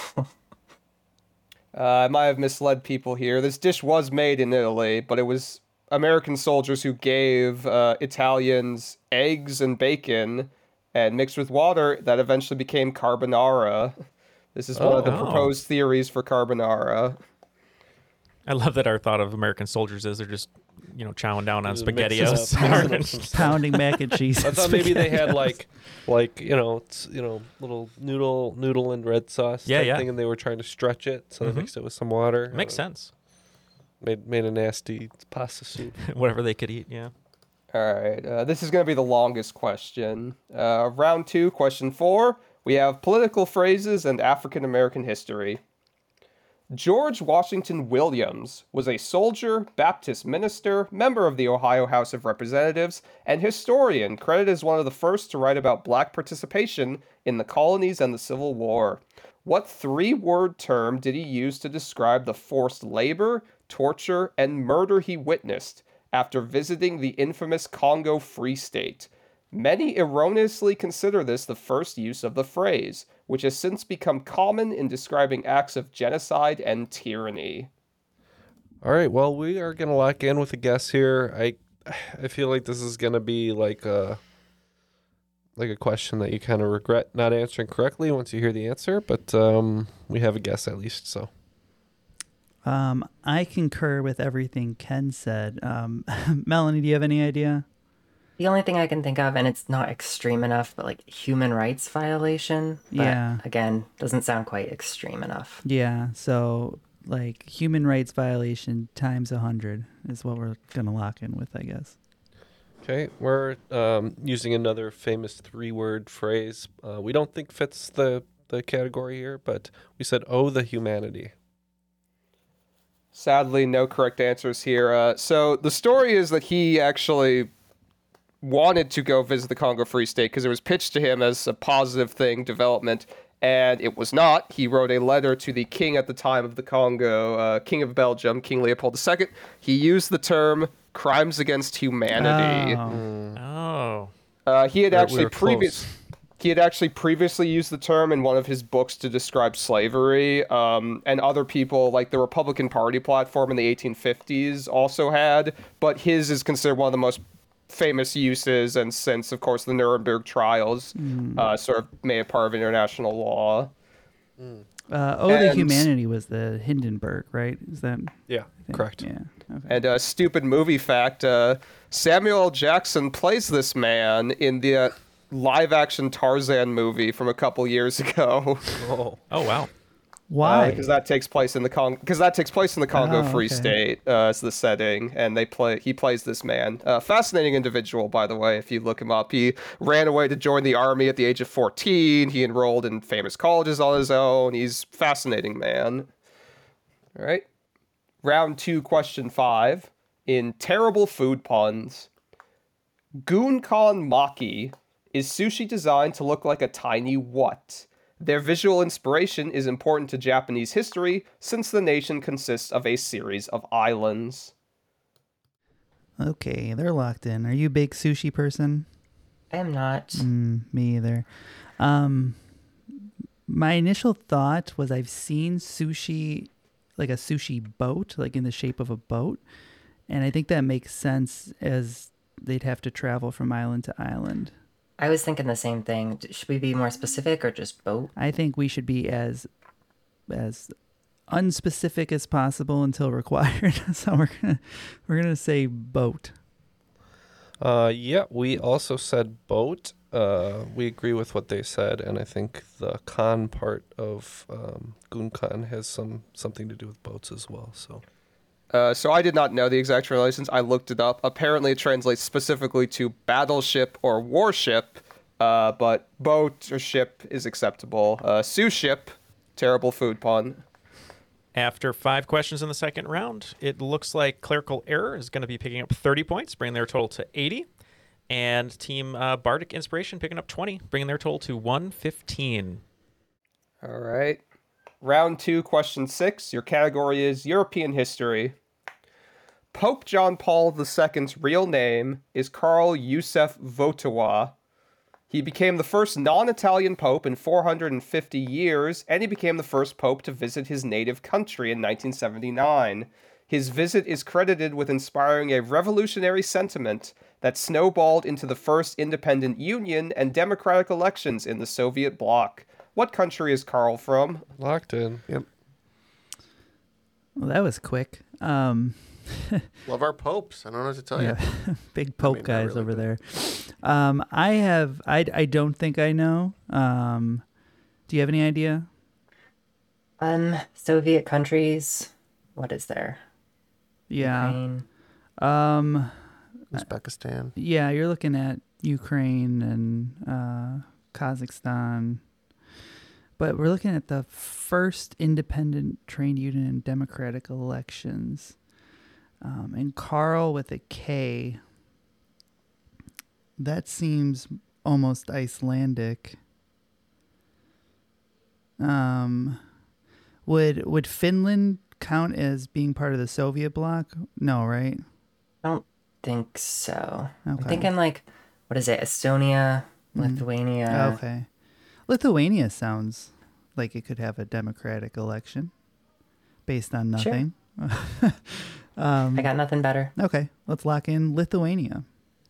I might have misled people here. This dish was made in Italy, but it was American soldiers who gave Italians eggs and bacon and mixed with water that eventually became carbonara. This is one of the proposed theories for carbonara. I love that our thought of American soldiers is they're just chowing down on Mixing SpaghettiOs. up some stuff. Pounding mac and cheese. I thought maybe they had like little noodle and red sauce type thing, and they were trying to stretch it, so they mixed it with some water. Makes sense. Made a nasty pasta soup. Whatever they could eat, yeah. All right. This is going to be the longest question. Round 2, question 4. We have political phrases and African American history. George Washington Williams was a soldier, Baptist minister, member of the Ohio House of Representatives, and historian credited as one of the first to write about black participation in the colonies and the Civil War. What 3-word term did he use to describe the forced labor, torture, and murder he witnessed after visiting the infamous Congo Free State? Many erroneously consider this the first use of the phrase, which has since become common in describing acts of genocide and tyranny. All right, well, we are going to lock in with a guess here. I feel like this is going to be like a question that you kind of regret not answering correctly once you hear the answer, but we have a guess at least, so. I concur with everything Ken said. Melanie, do you have any idea? The only thing I can think of, and it's not extreme enough, but like human rights violation. But Yeah. again, doesn't sound quite extreme enough. Yeah, so like human rights violation times 100 is what we're going to lock in with, I guess. Okay, we're using another famous 3-word phrase. We don't think fits the category here, but we said, "Oh, the humanity." Sadly, no correct answers here. So the story is that he actually wanted to go visit the Congo Free State because it was pitched to him as a positive thing, development, and it was not. He wrote a letter to the king at the time of the Congo, King of Belgium, King Leopold II. He used the term crimes against humanity. He had actually previously used the term in one of his books to describe slavery, and other people, like the Republican Party platform in the 1850s, also had, but his is considered one of the most famous uses, and since, of course, the Nuremberg trials sort of made it part of international law. The humanity was the Hindenburg, right? Is that? Yeah, correct. Yeah. Okay. And a stupid movie fact, Samuel L. Jackson plays this man in the live-action Tarzan movie from a couple years ago. Oh wow. Why? Because that takes place in the Congo Free State as the setting, and he plays this man. Fascinating individual, by the way. If you look him up, he ran away to join the army at the age of 14. He enrolled in famous colleges on his own. He's a fascinating man. All right. Round 2, question 5. In terrible food puns, Gunkan Maki is sushi designed to look like a tiny what? Their visual inspiration is important to Japanese history since the nation consists of a series of islands. Okay, they're locked in. Are you a big sushi person? I am not. Me either. My initial thought was I've seen sushi, like a sushi boat, like in the shape of a boat. And I think that makes sense as they'd have to travel from island to island. I was thinking the same thing. Should we be more specific or just boat? I think we should be as unspecific as possible until required. So we're gonna say boat. Yeah, we also said boat. We agree with what they said, and I think the kan part of Gunkan has something to do with boats as well. So I did not know the exact translations. I looked it up. Apparently it translates specifically to battleship or warship, but boat or ship is acceptable. Sous ship, terrible food pun. After 5 questions in the second round, it looks like Clerical Error is going to be picking up 30 points, bringing their total to 80. And Team Bardic Inspiration picking up 20, bringing their total to 115. All right. Round 2, question 6. Your category is European history. Pope John Paul II's real name is Karl Józef Wojtyła. He became the first non-Italian pope in 450 years, and he became the first pope to visit his native country in 1979. His visit is credited with inspiring a revolutionary sentiment that snowballed into the first independent union and democratic elections in the Soviet bloc. What country is Karl from? Locked in. Yep. Well, that was quick. Love our popes. I don't know what to tell you. Big Pope guys really over there. I don't think I know. Do you have any idea? Soviet countries. What is there? Yeah. Ukraine. Uzbekistan. Yeah, you're looking at Ukraine and Kazakhstan. But we're looking at the first independent trade union and democratic elections. And Carl with a K. That seems almost Icelandic. Would Finland count as being part of the Soviet bloc? No, right? I don't think so. Okay. I'm thinking like, what is it? Estonia, Lithuania. Okay. Lithuania sounds like it could have a democratic election based on nothing. Sure. I got nothing better. Okay, let's lock in Lithuania.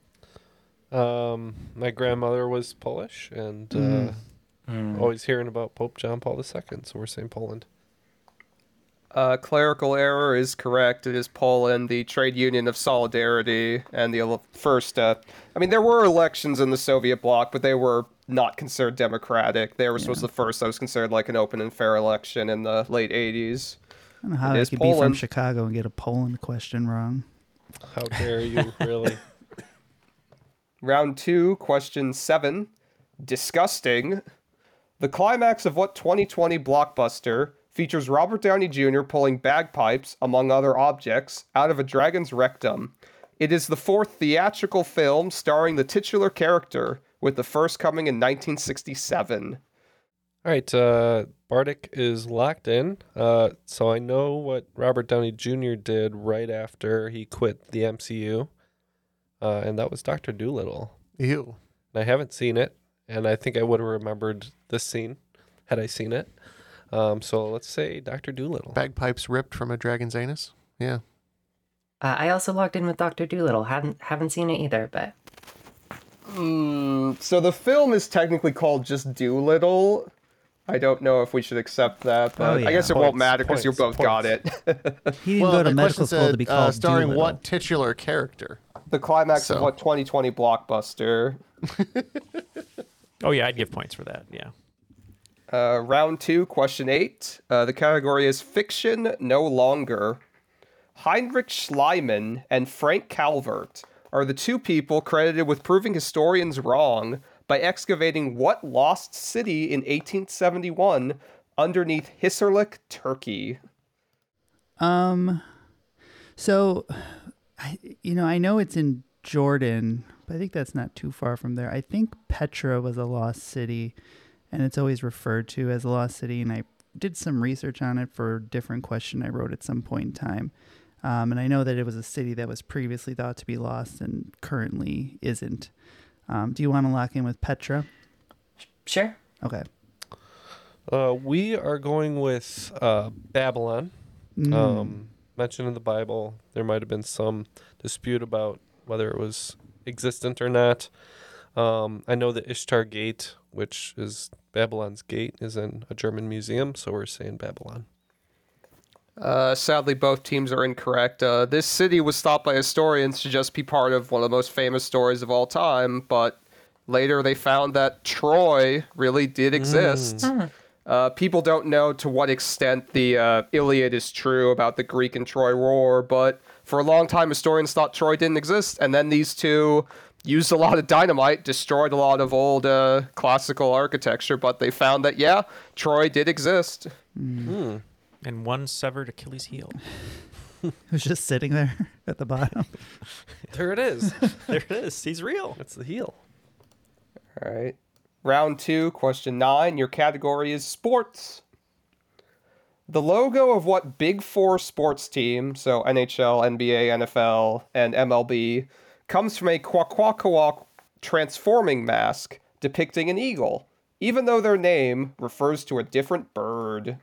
My grandmother was Polish, and always hearing about Pope John Paul II, so we're saying Poland. Clerical error is correct. It is Poland, the Trade Union of Solidarity, and the first. I mean, there were elections in the Soviet bloc, but they were not considered democratic. Theirs was the first that was considered like an open and fair election in the late 80s. I don't know how I could be from Chicago and get a Poland question wrong. How dare you, really? Round 2, question 7. Disgusting. The climax of what 2020 blockbuster features Robert Downey Jr. pulling bagpipes, among other objects, out of a dragon's rectum. It is the 4th theatrical film starring the titular character, with the first coming in 1967. All right, Bardic is locked in. So I know what Robert Downey Jr. did right after he quit the MCU, and that was Dr. Dolittle. Ew. And I haven't seen it, and I think I would have remembered this scene had I seen it. So let's say Dr. Dolittle. Bagpipes ripped from a dragon's anus? Yeah. I also logged in with Dr. Dolittle. Haven't seen it either, but... So the film is technically called just Dolittle. I don't know if we should accept that, but I guess it won't matter because you both got it. He didn't go to medical school to be called starring Dolittle. what titular character? The climax of what 2020 blockbuster? Oh yeah, I'd give points for that. Yeah. Round 2, question 8. The category is fiction no longer. Heinrich Schliemann and Frank Calvert are the two people credited with proving historians wrong by excavating what lost city in 1871 underneath Hisarlik, Turkey? So, I know it's in Jordan, but I think that's not too far from there. I think Petra was a lost city, and it's always referred to as a lost city, and I did some research on it for a different question I wrote at some point in time. And I know that it was a city that was previously thought to be lost and currently isn't. Do you want to lock in with Petra? Sure. Okay. We are going with Babylon. Mentioned in the Bible, there might have been some dispute about whether it was existent or not. I know the Ishtar Gate, which is Babylon's gate, is in a German museum, so we're saying Babylon. Sadly, both teams are incorrect. This city was thought by historians to just be part of one of the most famous stories of all time, but later they found that Troy really did exist. People don't know to what extent the Iliad is true about the Greek and Troy War, but for a long time historians thought Troy didn't exist, and then these two used a lot of dynamite, destroyed a lot of old classical architecture, but they found that, yeah, Troy did exist. And one severed Achilles' heel. It was just sitting there at the bottom. There it is. There it is. He's real. It's the heel. All right. Round 2, question 9. Your category is sports. The logo of what Big Four sports team, so NHL, NBA, NFL, and MLB, comes from a Quaquaquaquac transforming mask depicting an eagle, even though their name refers to a different bird.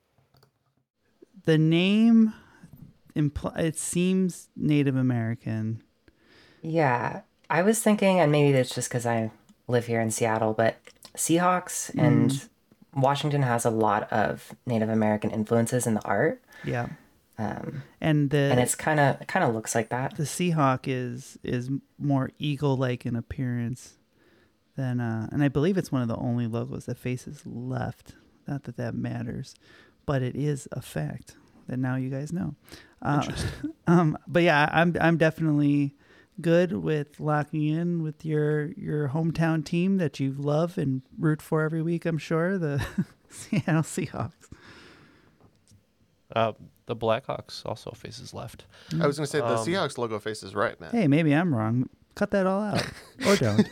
The name, it seems Native American. Yeah, I was thinking, and maybe that's just because I live here in Seattle, but Seahawks and Washington has a lot of Native American influences in the art. Yeah. And it's kind of looks like that. The Seahawk is more eagle-like in appearance than, and I believe it's one of the only logos that faces left. Not that that matters, but it is a fact that now you guys know. But yeah, I'm definitely good with locking in with your hometown team that you love and root for every week. I'm sure the Seattle Seahawks. The Blackhawks also faces left. I was going to say the Seahawks logo faces right, man. Hey, maybe I'm wrong. Cut that all out, or don't.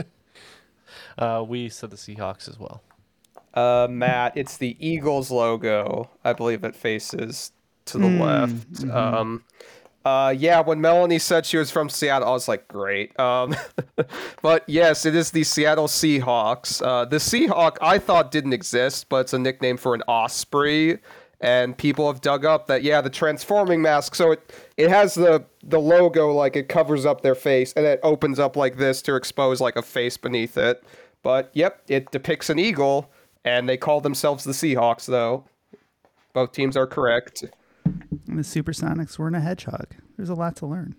We said the Seahawks as well. Matt, it's the Eagles logo. I believe it faces to the left. Mm-hmm. Yeah, when Melanie said she was from Seattle, I was like, great. But yes, it is the Seattle Seahawks. The Seahawk I thought didn't exist, but it's a nickname for an osprey. And people have dug up that, yeah, the transforming mask. So it has the logo, like it covers up their face, and it opens up like this to expose like a face beneath it. But yep, it depicts an eagle, and they call themselves the Seahawks, though. Both teams are correct. And the Supersonics weren't a hedgehog. There's a lot to learn.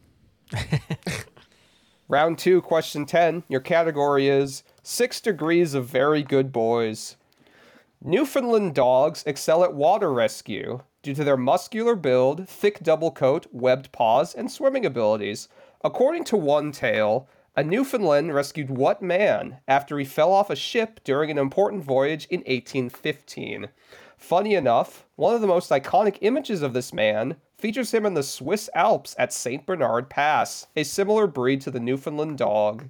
Round 2, question 10. Your category is 6 degrees of very good boys. Newfoundland dogs excel at water rescue due to their muscular build, thick double coat, webbed paws, and swimming abilities. According to one tale, a Newfoundland rescued what man after he fell off a ship during an important voyage in 1815? Funny enough, one of the most iconic images of this man features him in the Swiss Alps at St. Bernard Pass, a similar breed to the Newfoundland dog.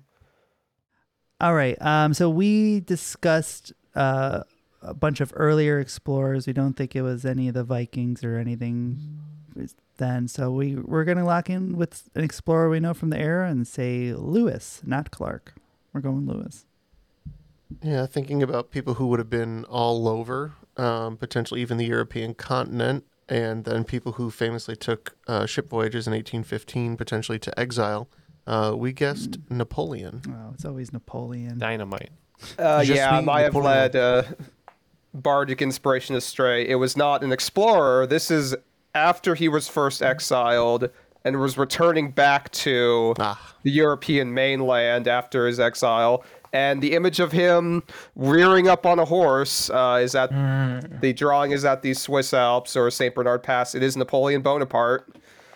All right. So we discussed a bunch of earlier explorers. We don't think it was any of the Vikings or anything then. So we're going to lock in with an explorer we know from the era and say Lewis, not Clark. We're going Lewis. Yeah, thinking about people who would have been all over, potentially even the European continent, and then people who famously took ship voyages in 1815, potentially to exile. We guessed Napoleon. Oh, it's always Napoleon. Dynamite. Yeah, I might have led bardic inspiration astray. It was not an explorer. This is after he was first exiled and was returning back to the European mainland after his exile. And the image of him rearing up on a horse is at the drawing is at the Swiss Alps or St. Bernard Pass. It is Napoleon Bonaparte.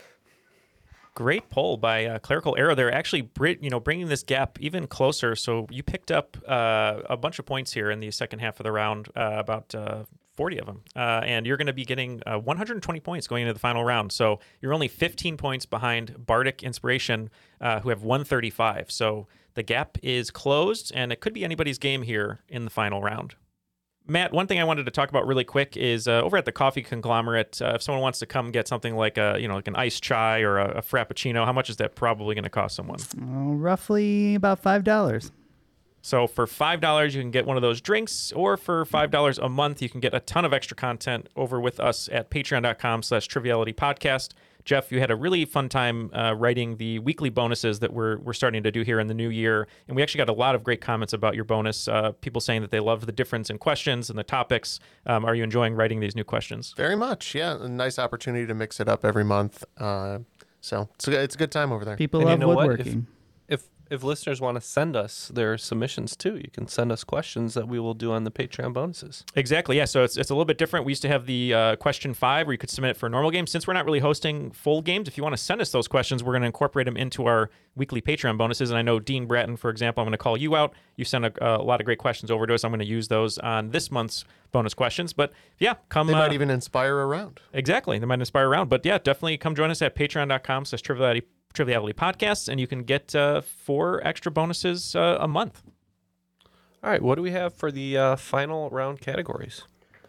Great poll by Clerical Arrow. They're actually bringing this gap even closer. So you picked up a bunch of points here in the second half of the round, about 40 of them. And you're going to be getting 120 points going into the final round. So you're only 15 points behind Bardic Inspiration, who have 135. So the gap is closed, and it could be anybody's game here in the final round. Matt, one thing I wanted to talk about really quick is over at the Coffee Conglomerate, if someone wants to come get something like like an iced chai or a frappuccino, how much is that probably going to cost someone? Roughly about $5. So for $5, you can get one of those drinks, or for $5 a month, you can get a ton of extra content over with us at patreon.com/trivialitypodcast. Jeff, you had a really fun time writing the weekly bonuses that we're starting to do here in the new year. And we actually got a lot of great comments about your bonus. People saying that they love the difference in questions and the topics. Are you enjoying writing these new questions? Very much, yeah. A nice opportunity to mix it up every month. So it's a good time over there. People love woodworking. If listeners want to send us their submissions too, you can send us questions that we will do on the Patreon bonuses. Exactly, yeah. So it's a little bit different. We used to have the question 5 where you could submit it for a normal game. Since we're not really hosting full games, if you want to send us those questions, we're going to incorporate them into our weekly Patreon bonuses. And I know Dean Bratton, for example, I'm going to call you out. You sent a lot of great questions over to us. I'm going to use those on this month's bonus questions. But yeah, come. They might even inspire a round. Exactly, they might inspire a round. But yeah, definitely come join us at patreon.com/triviality podcasts, and you can get 4 extra bonuses a month. All right, what do we have for the final round categories?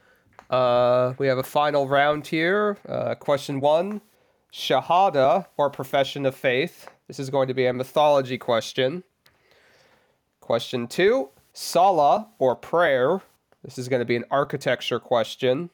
We have a final round here. Question 1, Shahada, or profession of faith. This is going to be a mythology question. Question 2, Salah, or prayer. This is going to be an architecture question.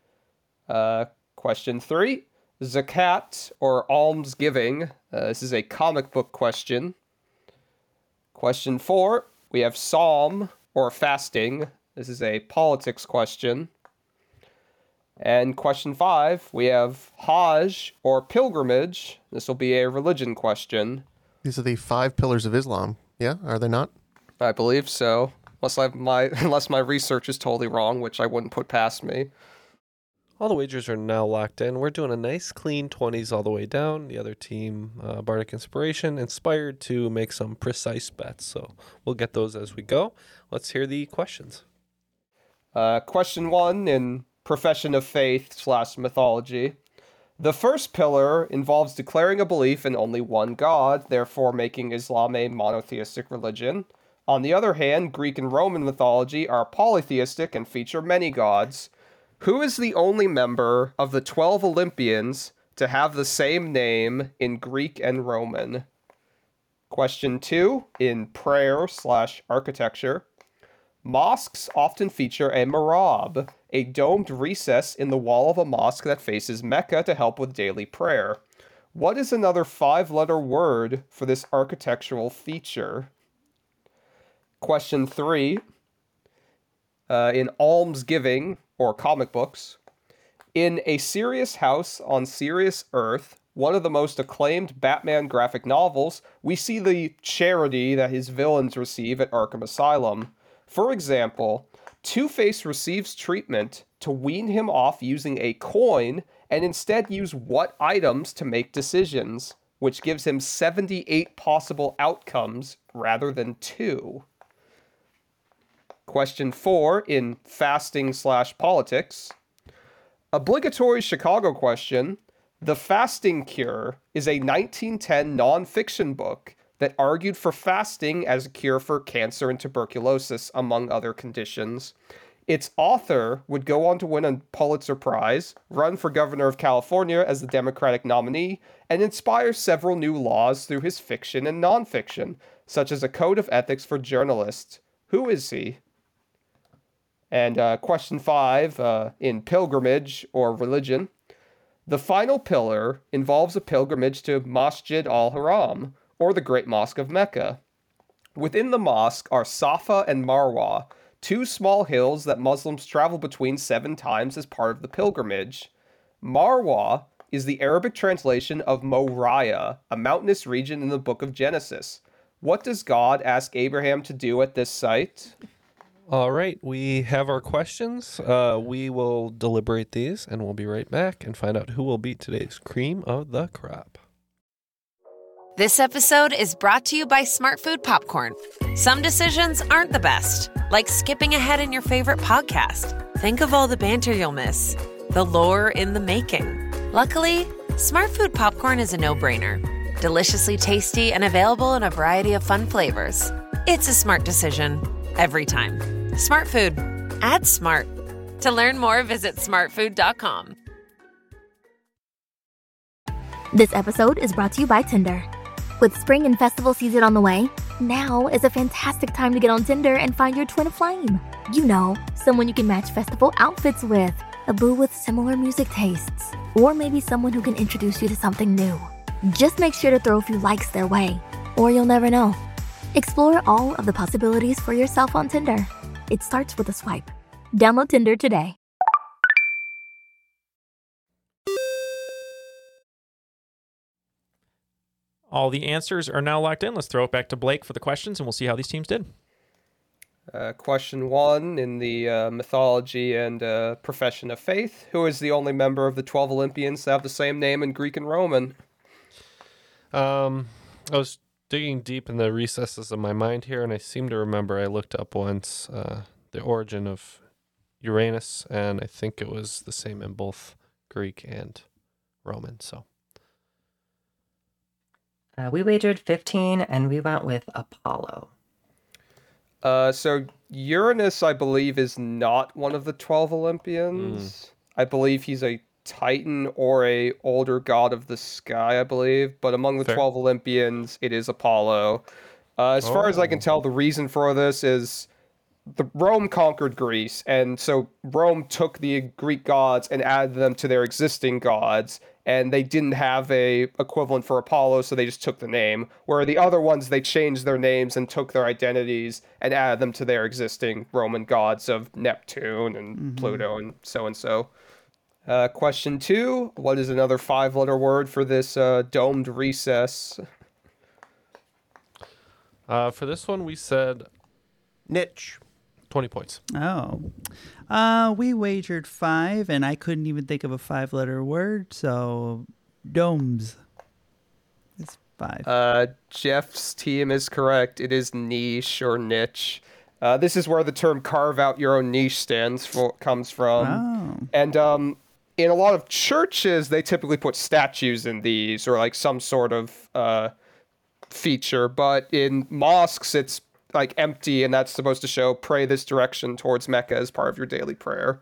Question 3, Zakat, or almsgiving. This is a comic book question. Question 4, we have Psalm, or fasting. This is a politics question. And question 5, we have Hajj or pilgrimage. This will be a religion question. These are the 5 pillars of Islam. Yeah, are they not? I believe so. Unless my research is totally wrong, which I wouldn't put past me. All the wagers are now locked in. We're doing a nice clean 20s all the way down. The other team, Bardic Inspiration, inspired to make some precise bets. So we'll get those as we go. Let's hear the questions. Question 1 in Profession of Faith / Mythology. The first pillar involves declaring a belief in only one God, therefore making Islam a monotheistic religion. On the other hand, Greek and Roman mythology are polytheistic and feature many gods. Who is the only member of the 12 Olympians to have the same name in Greek and Roman? Question 2, in prayer / architecture. Mosques often feature a mihrab, a domed recess in the wall of a mosque that faces Mecca to help with daily prayer. What is another 5-letter word for this architectural feature? Question 3, in almsgiving, or comic books. In A Serious House on Serious Earth, one of the most acclaimed Batman graphic novels, we see the charity that his villains receive at Arkham Asylum. For example, Two-Face receives treatment to wean him off using a coin and instead use what items to make decisions, which gives him 78 possible outcomes rather than 2. Question 4 in fasting / politics. Obligatory Chicago question. The Fasting Cure is a 1910 nonfiction book that argued for fasting as a cure for cancer and tuberculosis, among other conditions. Its author would go on to win a Pulitzer Prize, run for governor of California as the Democratic nominee, and inspire several new laws through his fiction and nonfiction, such as a code of ethics for journalists. Who is he? And question 5, in pilgrimage or religion. The final pillar involves a pilgrimage to Masjid al-Haram, or the Great Mosque of Mecca. Within the mosque are Safa and Marwa, 2 small hills that Muslims travel between 7 times as part of the pilgrimage. Marwa is the Arabic translation of Moriah, a mountainous region in the book of Genesis. What does God ask Abraham to do at this site? All right, we have our questions. We will deliberate these, and we'll be right back and find out who will beat today's cream of the crop. This episode is brought to you by Smartfood Popcorn. Some decisions aren't the best, like skipping ahead in your favorite podcast. Think of all the banter you'll miss, the lore in the making. Luckily, Smartfood Popcorn is a no-brainer. Deliciously tasty and available in a variety of fun flavors. It's a smart decision every time. Smart Food. Add smart. To learn more, visit smartfood.com. This episode is brought to you by Tinder. With spring and festival season on the way, now is a fantastic time to get on Tinder and find your twin flame. You know, someone you can match festival outfits with, a boo with similar music tastes, or maybe someone who can introduce you to something new. Just make sure to throw a few likes their way, or you'll never know. Explore all of the possibilities for yourself on Tinder. It starts with a swipe. Download Tinder today. All the answers are now locked in. Let's throw it back to Blake for the questions, and we'll see how these teams did. Question 1 in the mythology and profession of faith. Who is the only member of the 12 Olympians to have the same name in Greek and Roman? I was digging deep in the recesses of my mind here, and I seem to remember I looked up once the origin of Uranus, and I think it was the same in both Greek and Roman. So we wagered 15, and we went with Apollo. So Uranus, I believe, is not one of the 12 Olympians. I believe he's a Titan or a older god of the sky, I believe. But among the 12 Olympians, it is Apollo. As far as I can tell, the reason for this is Rome conquered Greece, and so Rome took the Greek gods and added them to their existing gods, and they didn't have a equivalent for Apollo, so they just took the name. Where the other ones, they changed their names and took their identities and added them to their existing Roman gods of Neptune and Pluto and so. Question 2. What is another 5-letter word for this domed recess? For this one, we said niche. 20 points. Oh. We wagered 5, and I couldn't even think of a 5-letter word, so domes. It's 5. Jeff's team is correct. It is niche or niche. This is where the term carve out your own niche comes from. Oh. And in a lot of churches, they typically put statues in these or like some sort of feature. But in mosques, it's like empty, and that's supposed to show pray this direction towards Mecca as part of your daily prayer.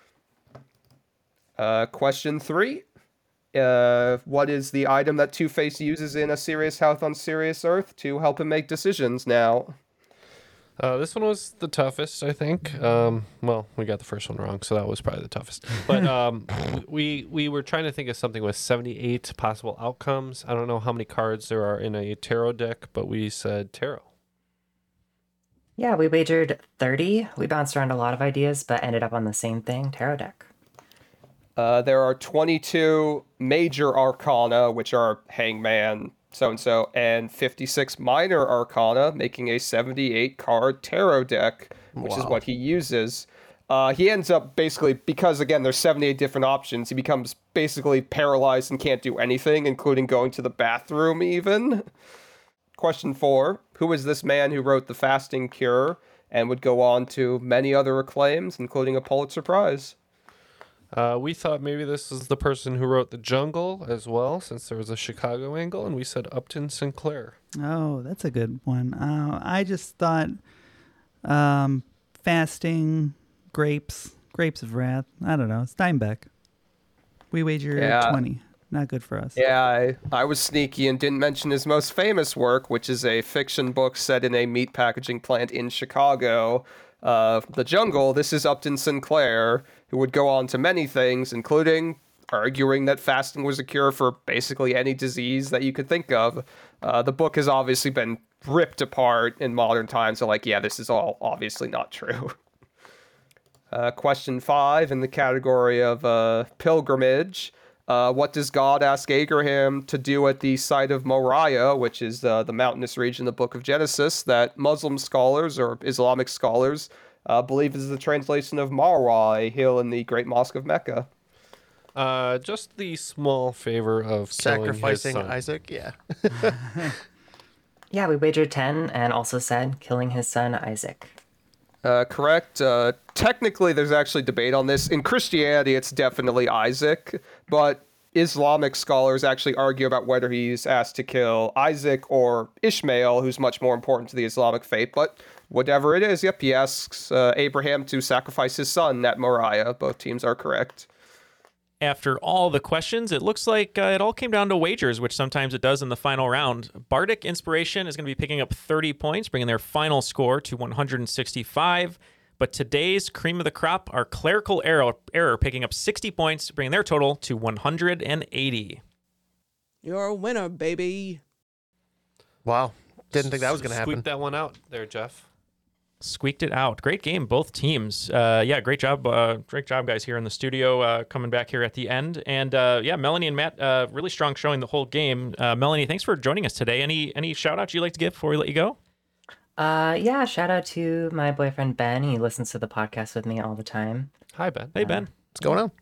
Question 3. What is the item that Two-Face uses in A Serious House on Serious Earth to help him make decisions now? This one was the toughest, I think. Well, we got the first one wrong, so that was probably the toughest. But we were trying to think of something with 78 possible outcomes. I don't know how many cards there are in a tarot deck, but we said tarot. Yeah, we wagered 30. We bounced around a lot of ideas, but ended up on the same thing, tarot deck. There are 22 major arcana, which are hangman, so-and-so, and 56 minor arcana, making a 78-card tarot deck, which is what he uses. He ends up basically, because again, there's 78 different options, he becomes basically paralyzed and can't do anything, including going to the bathroom even. Question 4. Who is this man who wrote The Fasting Cure and would go on to many other acclaims, including a Pulitzer Prize? We thought maybe this is the person who wrote The Jungle as well, since there was a Chicago angle, and we said Upton Sinclair. Oh, that's a good one. I just thought fasting, grapes of wrath. I don't know. Steinbeck. We wagered 20. Not good for us. Yeah, I was sneaky and didn't mention his most famous work, which is a fiction book set in a meat packaging plant in Chicago. The Jungle. This is Upton Sinclair, who would go on to many things, including arguing that fasting was a cure for basically any disease that you could think of. The book has obviously been ripped apart in modern times, so like, yeah, this is all obviously not true. Question 5 in the category of pilgrimage. What does God ask Abraham to do at the site of Moriah, which is the mountainous region in the book of Genesis that Muslim scholars or Islamic scholars believe is the translation of Marwa, a hill in the Great Mosque of Mecca? Just the small favor of sacrificing killing his son. Isaac. Yeah. Yeah, we wagered 10 and also said killing his son Isaac. Correct. Technically, there's actually debate on this. In Christianity, it's definitely Isaac, but Islamic scholars actually argue about whether he's asked to kill Isaac or Ishmael, who's much more important to the Islamic faith. But whatever it is, yep, he asks Abraham to sacrifice his son at Moriah. Both teams are correct. After all the questions, it looks like it all came down to wagers, which sometimes it does in the final round. Bardic Inspiration is going to be picking up 30 points, bringing their final score to 165. But today's cream of the crop are Clerical Error picking up 60 points, bringing their total to 180. You're a winner, baby. Wow. Didn't think that was going to happen. Squeak that one out there, Jeff. Squeaked it out. Great game, both teams. Yeah, great job. Great job, guys, here in the studio coming back here at the end. And yeah, Melanie and Matt, really strong showing the whole game. Melanie, thanks for joining us today. Any shout-outs you'd like to give before we let you go? Yeah, shout out to my boyfriend, Ben. He listens to the podcast with me all the time. Hi, Ben. Hey, Ben. What's going on?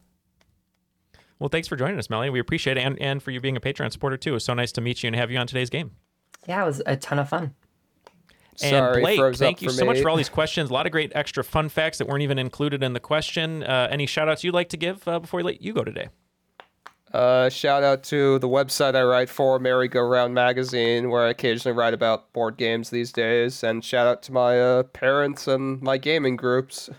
Well, thanks for joining us, Melanie. We appreciate it. And for you being a Patreon supporter, too. It was so nice to meet you and have you on today's game. Yeah, it was a ton of fun. And Sorry, Blake, thank you so much for all these questions. A lot of great extra fun facts that weren't even included in the question. Any shout-outs you'd like to give before we let you go today? Shout out to the website I write for, Merry-Go-Round Magazine, where I occasionally write about board games these days. And shout out to my parents and my gaming groups.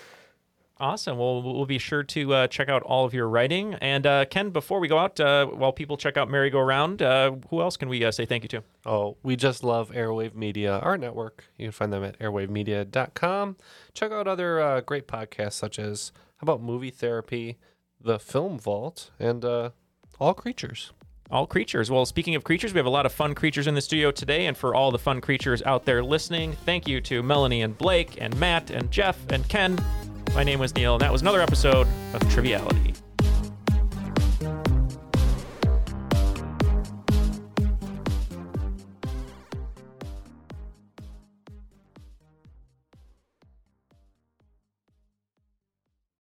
Awesome. Well, we'll be sure to check out all of your writing. And Ken, before we go out, while people check out Merry-Go-Round, who else can we say thank you to? Oh, we just love Airwave Media, our network. You can find them at airwavemedia.com. Check out other great podcasts such as, how about Movie Therapy, The Film Vault, and All Creatures. All creatures. Well, speaking of creatures, we have a lot of fun creatures in the studio today. And for all the fun creatures out there listening, thank you to Melanie and Blake and Matt and Jeff and Ken. My name was Neil, and that was another episode of Triviality.